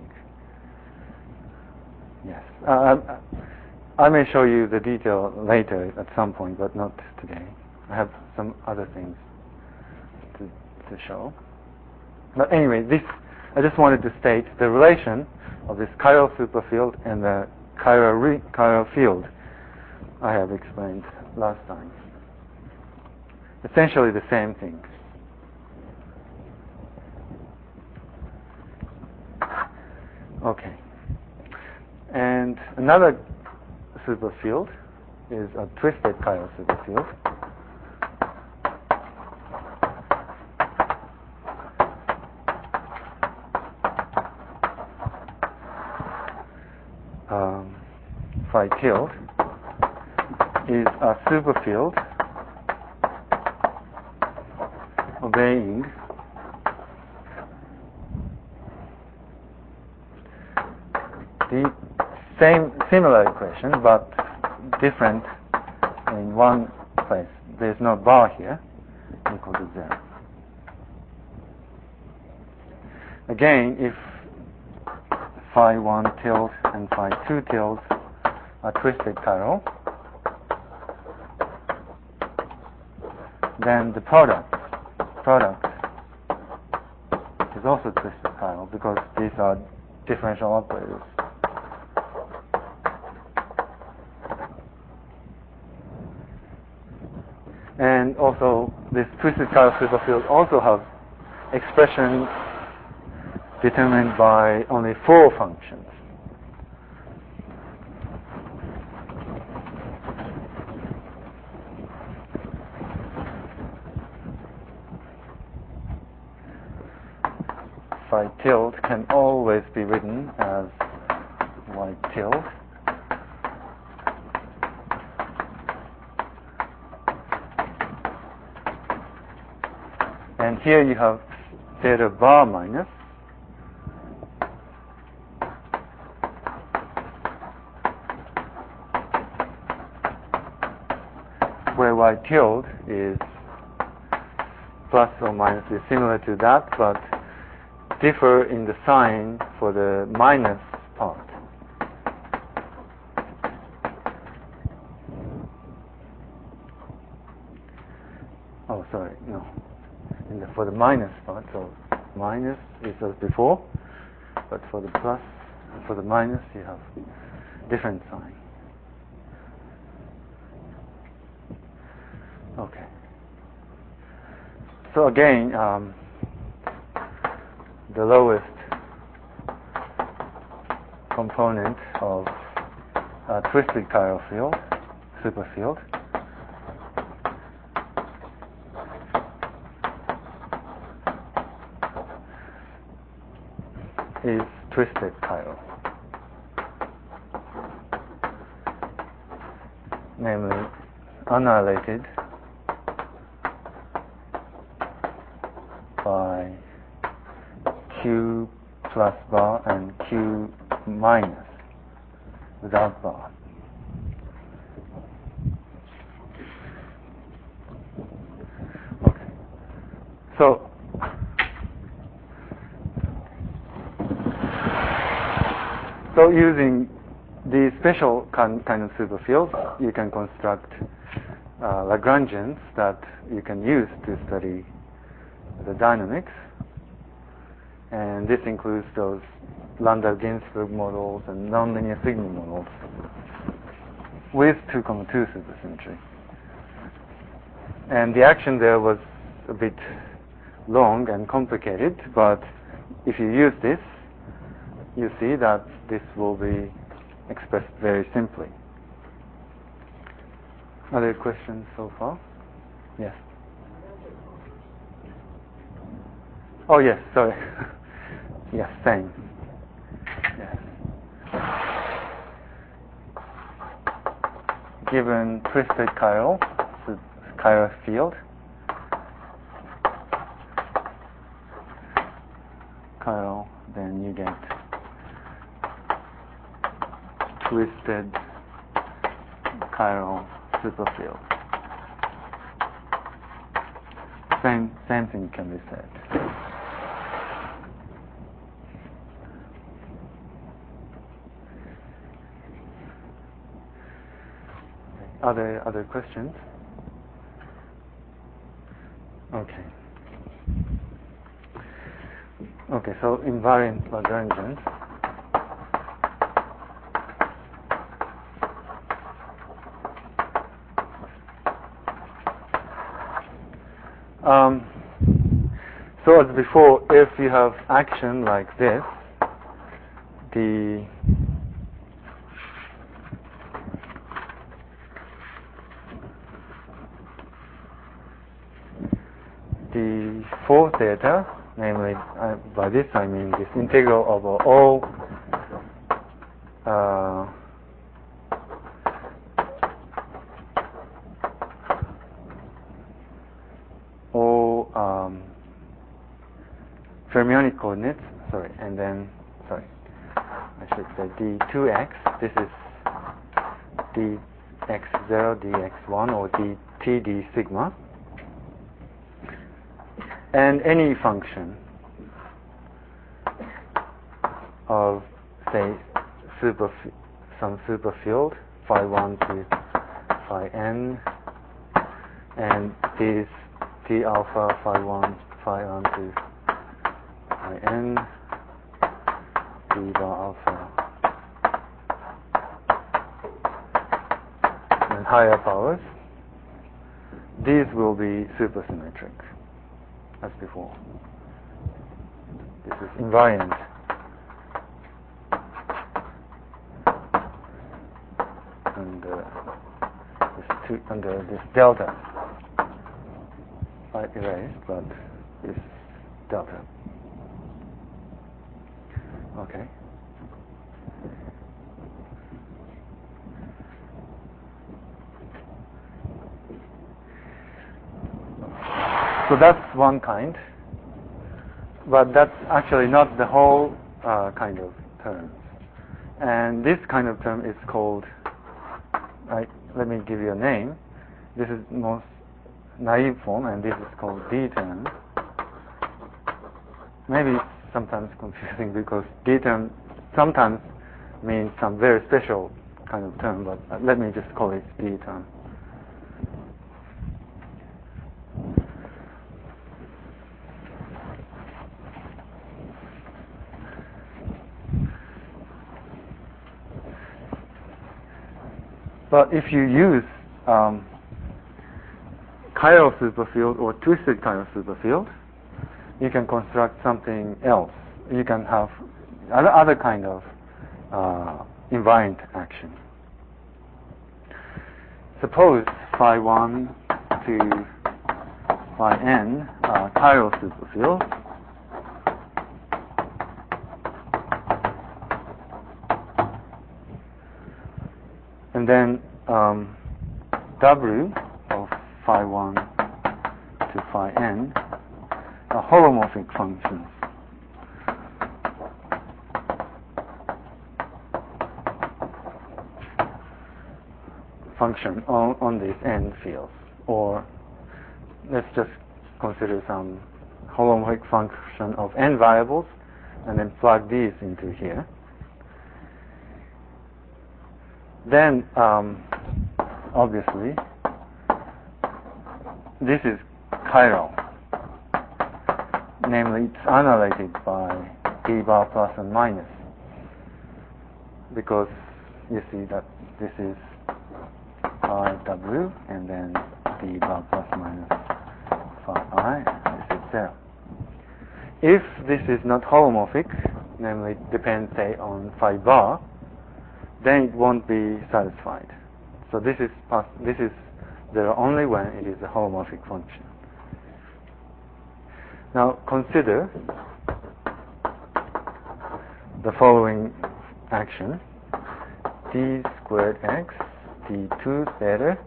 Yes. I may show you the detail later at some point, but not today. I have some other things to show. But anyway, I just wanted to state the relation of this chiral superfield and the chiral field I have explained last time. Essentially the same thing. Okay. And another superfield is a twisted chiral superfield. Phi tilde is a superfield obeying the similar equation, but different in one place. There's no bar here, equal to 0. Again, if phi 1 tilde and phi 2 tilde are twisted chiral, then the product is also twisted chiral because these are differential operators. And also, this twisted chiral superfield also has expression determined by only 4 functions. Phi tilde can always be written as y tilde. And here you have theta bar minus, where y tilde is plus or minus, is similar to that, but differ in the sign for the minus part. Oh, sorry, no. For the minus part, so minus is as before, but for the plus and for the minus you have different sign. Okay. So again, the lowest component of a twisted chiral field, superfield, is twisted chiral, namely annihilated by Q plus bar and Q minus without bar. Okay. So using these special kind of superfields, you can construct Lagrangians that you can use to study the dynamics, and this includes those Landau-Ginzburg models and nonlinear signal models with 2,2 supersymmetry. And the action there was a bit long and complicated, but if you use this, you see that this will be expressed very simply. Other questions so far? Yes. Oh yes, sorry. Yes, same. Yes. Given twisted chiral field, then you get twisted chiral superfield. Same thing can be said. Other questions? Okay. Okay, so invariant Lagrangians. So as before, if you have action like this, the fourth theta, namely by this I mean this integral over all fermionic coordinates, and then I should say d2x, this is dx0, dx1, or dt d sigma, and any function of, say, some superfield, phi 1 to phi n, and this d alpha phi 1 to phi n, d bar alpha, and higher powers, these will be supersymmetric as before. This is invariant. Under this delta. I erased, but this delta. Okay. So that's one kind, but that's actually not the whole kind of term. And this kind of term is called, let me give you a name. This is most naive form, and this is called D term. Maybe it's sometimes confusing because D term sometimes means some very special kind of term, but let me just call it D term. But if you use chiral superfield or twisted chiral superfield, you can construct something else. You can have other kind of invariant action. Suppose phi 1 to phi n chiral superfield. And then W of phi 1 to phi n are holomorphic functions. Function on these n fields. Or let's just consider some holomorphic function of n variables and then plug these into here. Then, obviously, this is chiral. Namely, it's annihilated by d bar plus and minus. because you see that this is phi w, and then d bar plus minus phi I, this is 0. If this is not holomorphic, namely depends, say, on phi bar, then it won't be satisfied. So this is there only when it is a holomorphic function. Now consider the following action: d squared x, d2 theta,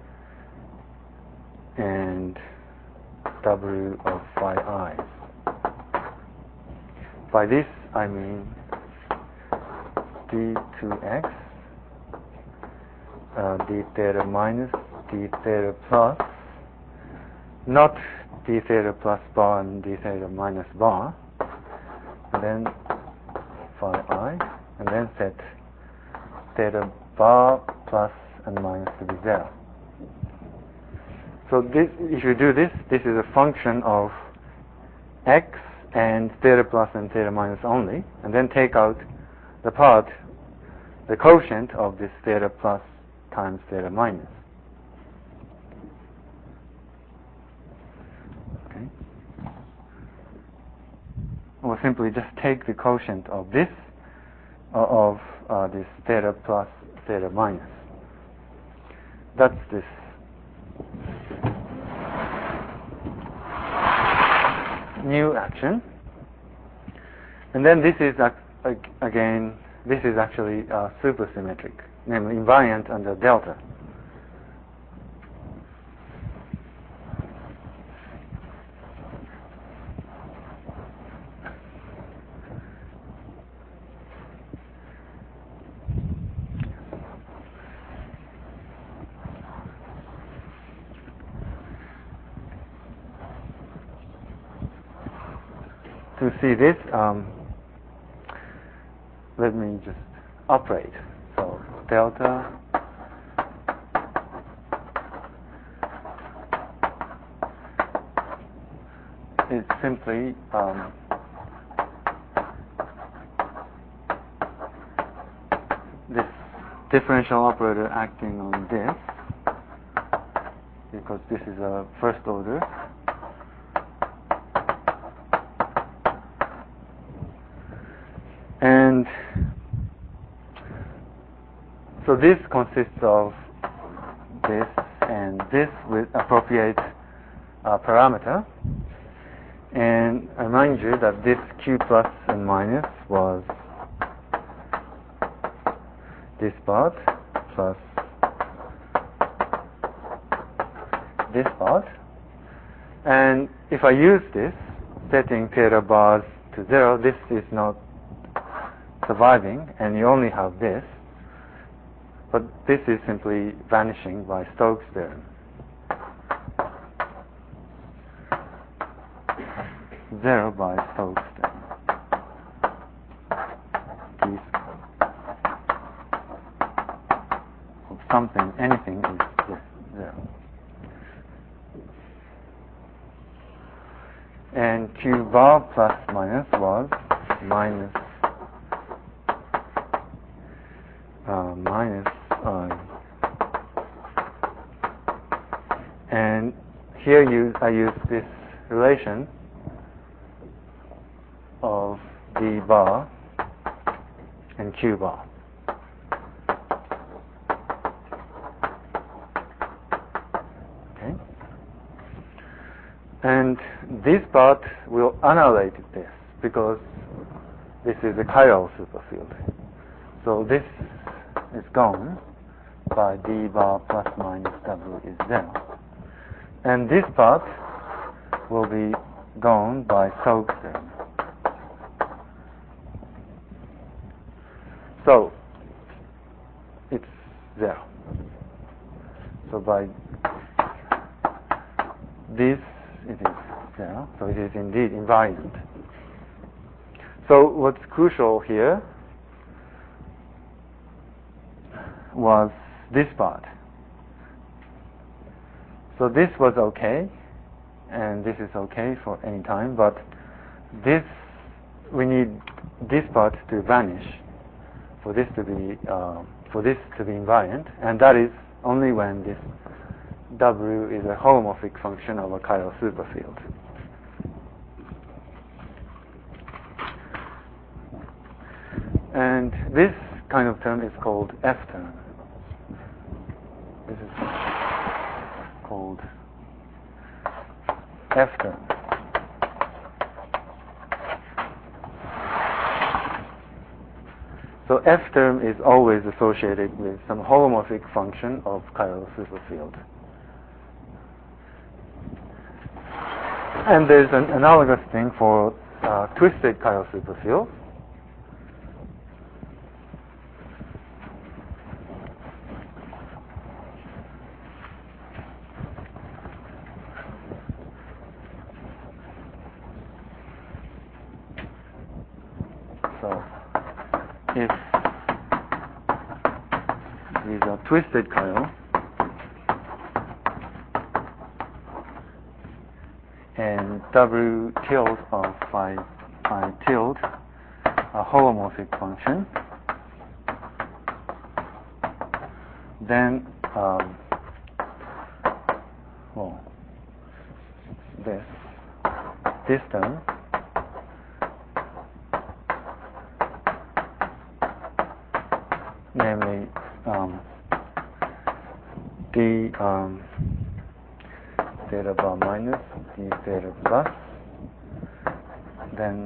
and w of phi I. By this I mean d2x, d theta minus d theta plus, not d theta plus bar and d theta minus bar, and then phi I, and then set theta bar plus and minus to be 0. So this, if you do this, this is a function of x and theta plus and theta minus only, and then take out the part, the quotient of this theta plus times theta minus. Okay. Or simply just take the quotient of this this theta plus theta minus. That's this new action. And then this is again, this is actually supersymmetric, namely invariant under delta. To see this, let me just operate. So delta is simply this differential operator acting on this, because this is a first order. And so this consists of this and this with appropriate parameter. And I remind you that this q plus and minus was this part plus this part. And if I use this, setting theta bars to 0, this is not surviving, and you only have this, but this is simply vanishing by Stokes' theorem. 0 by Stokes' theorem. Of something, anything is this 0. And q bar plus minus was minus I. And here I use this relation of d bar and q bar. Okay. And this part will annihilate this because this is a chiral superfield. So this is gone by d bar plus minus w is 0. And this part will be gone by Stokes' theorem. So it's 0. So by this it is 0. So it is indeed invariant. So what's crucial here was this part. So this was okay, and this is okay for any time, but this, we need this part to vanish for this to be invariant, and that is only when this W is a holomorphic function of a chiral superfield. And this kind of term is called F term. This is called F term. So F term is always associated with some holomorphic function of chiral superfield. And there's an analogous thing for twisted chiral superfield. So if these are twisted chiral and W tilde of phi tilde a holomorphic function, then this term namely d theta bar minus d theta plus, then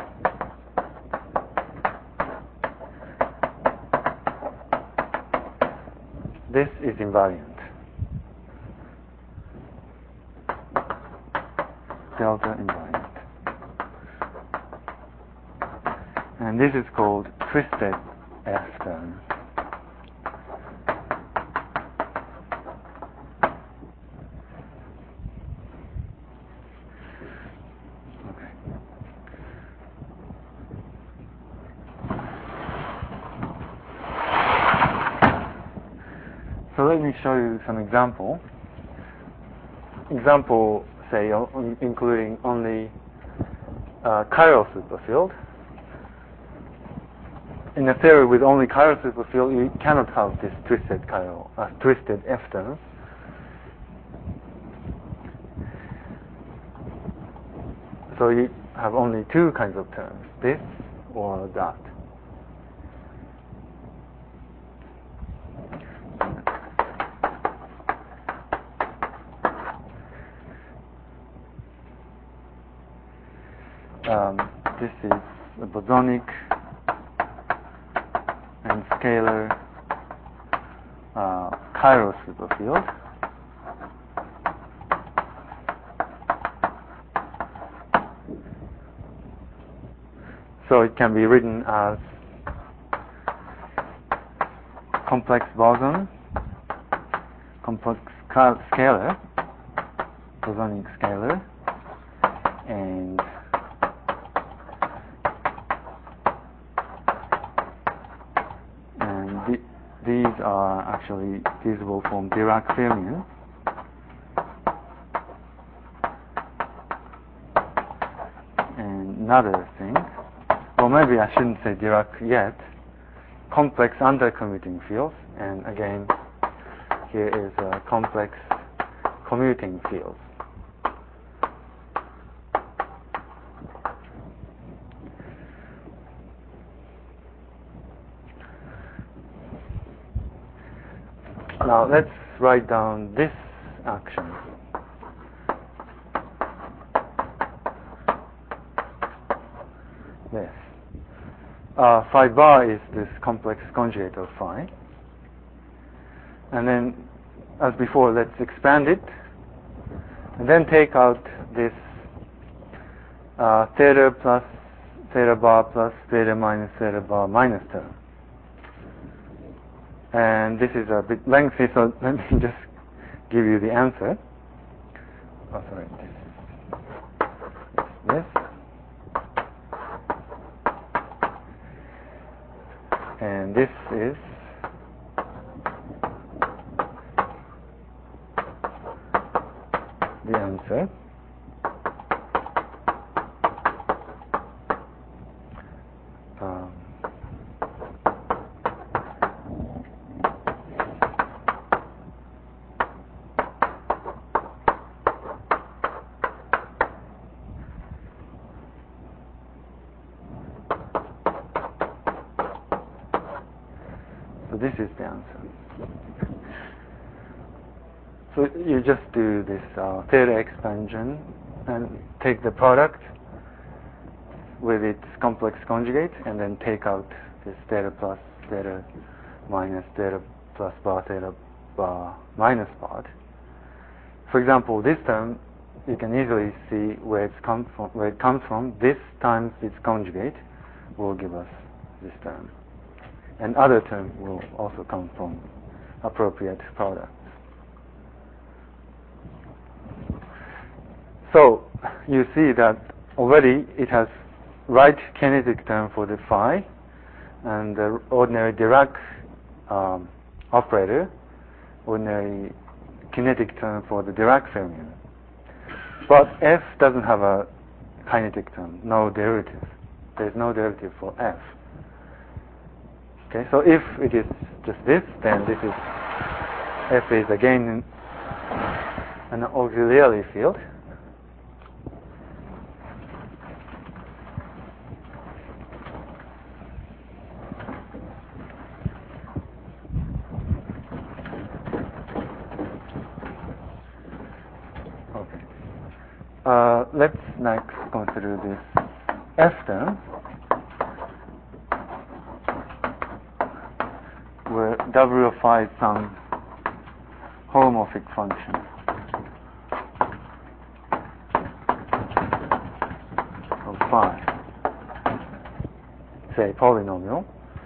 this is invariant. Delta invariant. And this is called twisted F term. So let me show you some example, say, including only chiral superfield. In a theory with only chiral superfield, you cannot have this twisted F term. So you have only two kinds of terms, this or that. This is a bosonic and scalar chiral superfield. So it can be written as complex boson, complex scalar, bosonic scalar, and these are actually feasible from Dirac-Fermion. And another thing, well, maybe I shouldn't say Dirac yet, complex undercommuting fields, and again, here is a complex commuting field. Now let's write down this action. Yes. Phi bar is this complex conjugate of phi. And then, as before, let's expand it. And then take out this theta plus theta bar plus theta minus theta bar minus term. And this is a bit lengthy, so let me just give you the answer. Oh, sorry. This. And this is the answer. this is the answer. So you just do this theta expansion and take the product with its complex conjugate and then take out this theta plus theta minus theta plus bar theta bar minus part. For example, this term you can easily see where it comes from. This times its conjugate will give us this term, and other term will also come from appropriate products. So you see that already it has right kinetic term for the phi and the ordinary Dirac operator, ordinary kinetic term for the Dirac fermion. But F doesn't have a kinetic term, no derivative. There's no derivative for F. Okay, so if it is just this, then this is F is again an auxiliary field. Let's next consider this F term, where W of phi is some holomorphic function of phi, say polynomial.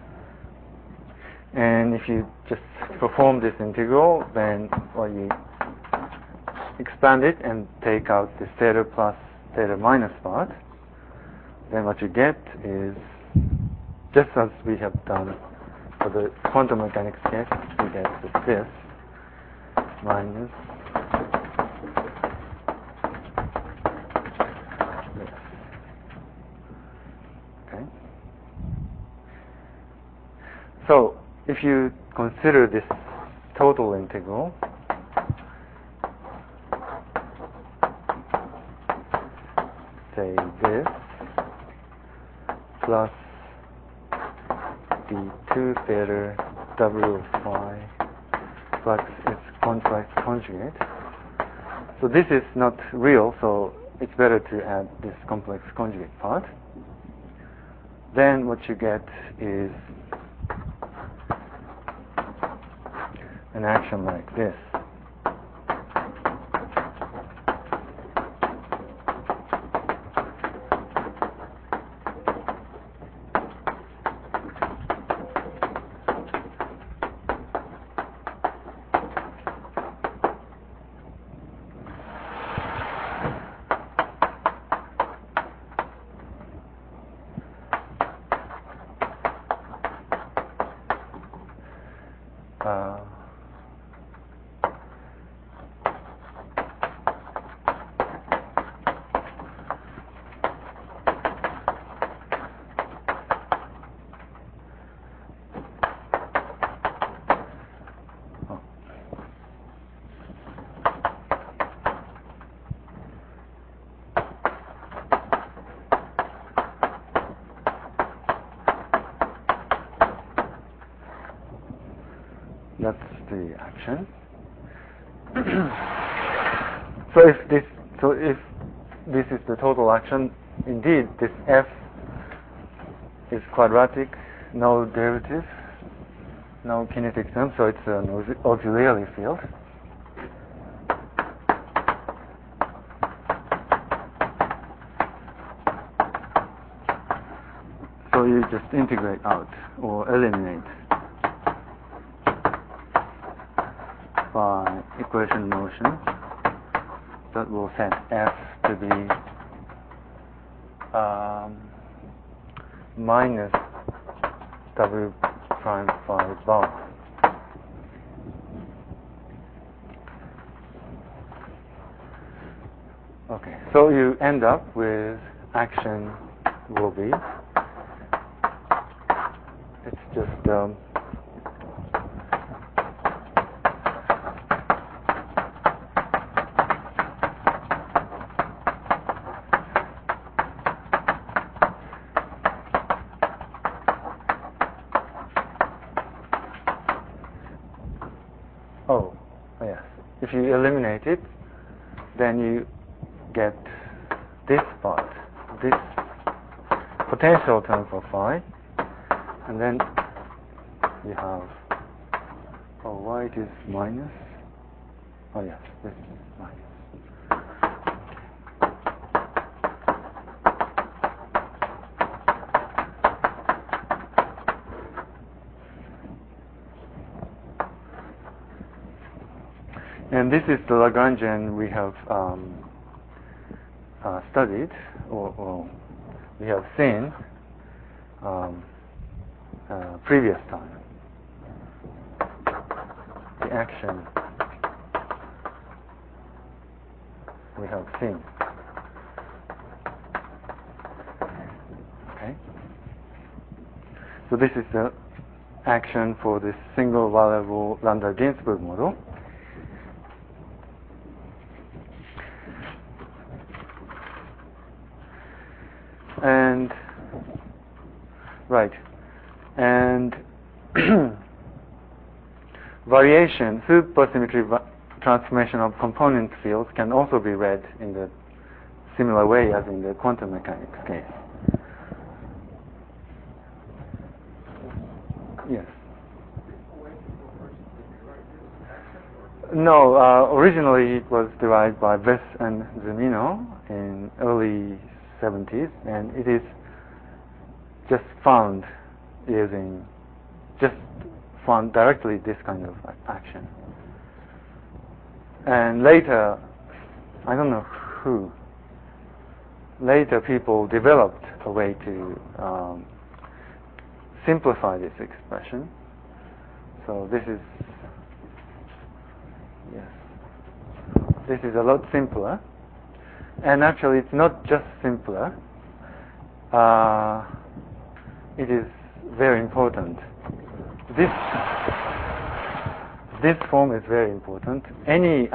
And if you just perform this integral, then you expand it and take out this theta plus theta minus part, then what you get is, just as we have done for the quantum mechanics case, we get this minus this. Okay? So if you consider this total integral, say this plus the 2 theta W of phi plus its complex conjugate. So this is not real, so it's better to add this complex conjugate part. Then what you get is an action like this. That's the action. So if this is the total action, indeed this F is quadratic, no derivative, no kinetic term, so it's an auxiliary field. So you just integrate out or eliminate by equation motion. That will set F to be minus W prime phi bar. Okay, so you end up with action will be, it's just if you eliminate it, then you get this part, this potential term for phi, and then you have, why it is minus? Oh yes, this is minus. And this is the Lagrangian we have studied, or we have seen previous time. The action we have seen. Okay. So this is the action for this single variable Landau-Ginzburg model. And right, and variation, supersymmetry transformation of component fields can also be read in the similar way as in the quantum mechanics case. Yes. No, originally it was derived by Bess and Zumino in early 70s, and it is just found directly this kind of action. And later, I don't know who, later people developed a way to simplify this expression. So this is, yes, this is a lot simpler. And actually, it's not just simpler. It is very important. This form is very important. Any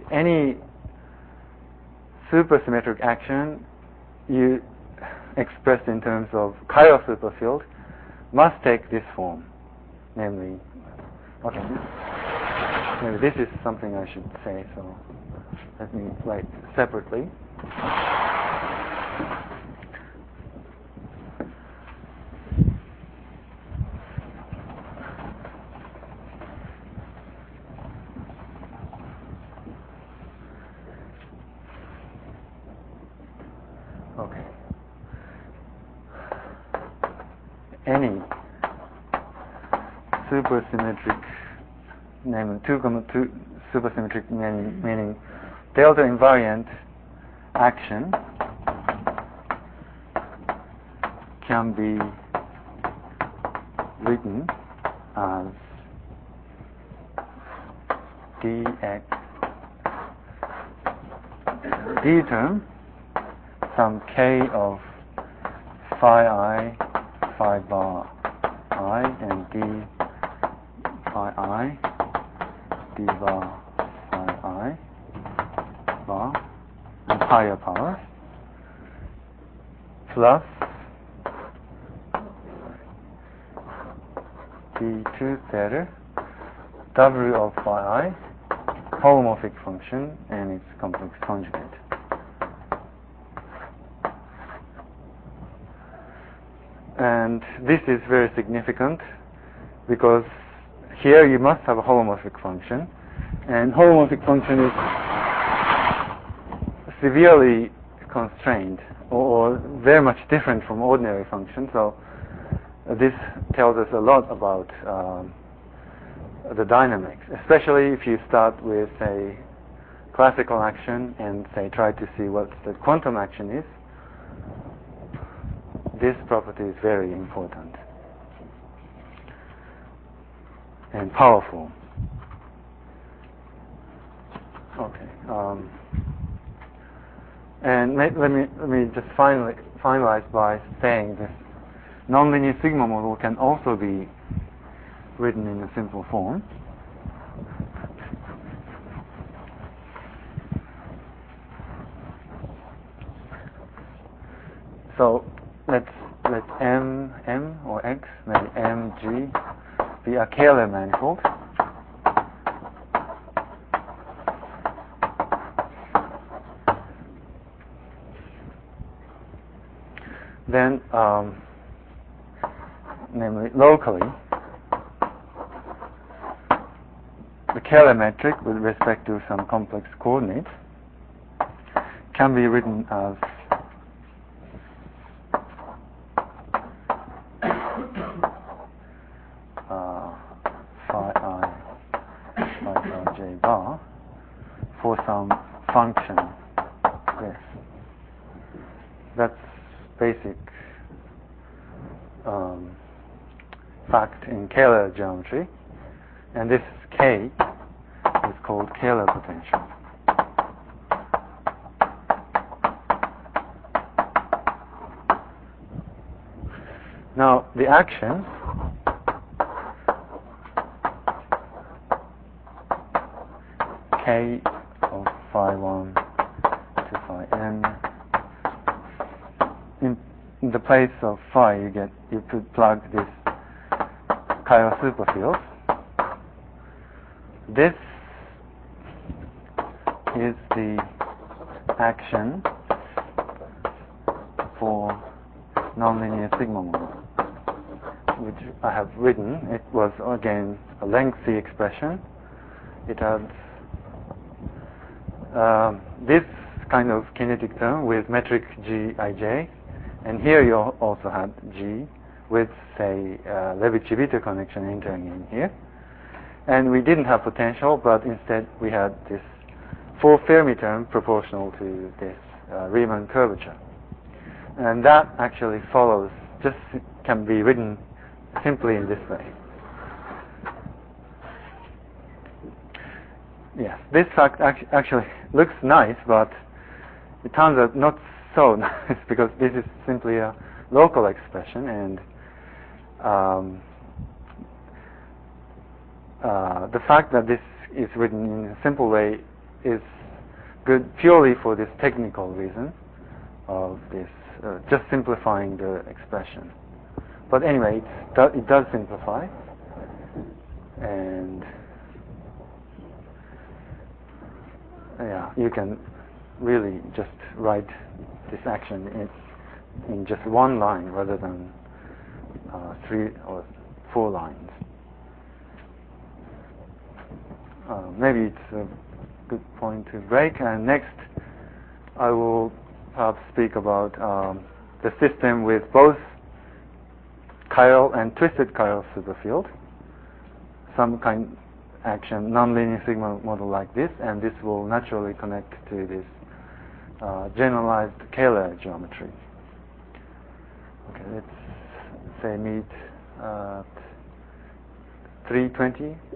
supersymmetric action you express in terms of chiral superfield must take this form. Namely, okay, maybe this is something I should say, so let me write separately. Okay. Any supersymmetric, namely 2, supersymmetric meaning delta invariant action can be written as dx d term some k of phi I, phi bar I, and d phi I, d bar phi I bar, and higher powers, plus d2 theta w of phi I, holomorphic function and its complex conjugate. And this is very significant because here you must have a holomorphic function, and holomorphic function is severely constrained or very much different from ordinary function. So this tells us a lot about the dynamics, especially if you start with a classical action and say try to see what the quantum action is. This property is very important and powerful. Okay. And let me just finalize by saying this nonlinear sigma model can also be written in a simple form. So let M or X, maybe MG, be a Kähler manifold. then namely locally, the Kähler metric with respect to some complex coordinates can be written as phi j bar for some function this. That's basic fact in Kähler geometry, and this K is called Kähler potential. Now the action K of phi 1 to phi n, in the place of phi you could plug this chiral superfield. This is the action for nonlinear sigma model, which I have written. It was again a lengthy expression. It had this kind of kinetic term with metric Gij, and here you also had G with, say, Levi-Civita connection entering in here. And we didn't have potential, but instead we had this 4 Fermi term proportional to this Riemann curvature. And that actually follows, just can be written simply in this way. Yes, this fact actually looks nice, but it turns out not so nice because this is simply a local expression, and the fact that this is written in a simple way is good purely for this technical reason of this, just simplifying the expression. But anyway, it does simplify, and yeah, you can really just write this action in just one line rather than 3 or 4 lines. Maybe it's a good point to break, and next I will perhaps speak about the system with both chiral and twisted chiral superfield, some kind action, nonlinear sigma model like this, and this will naturally connect to this generalized Kähler geometry. Okay, let's say meet at 3:20.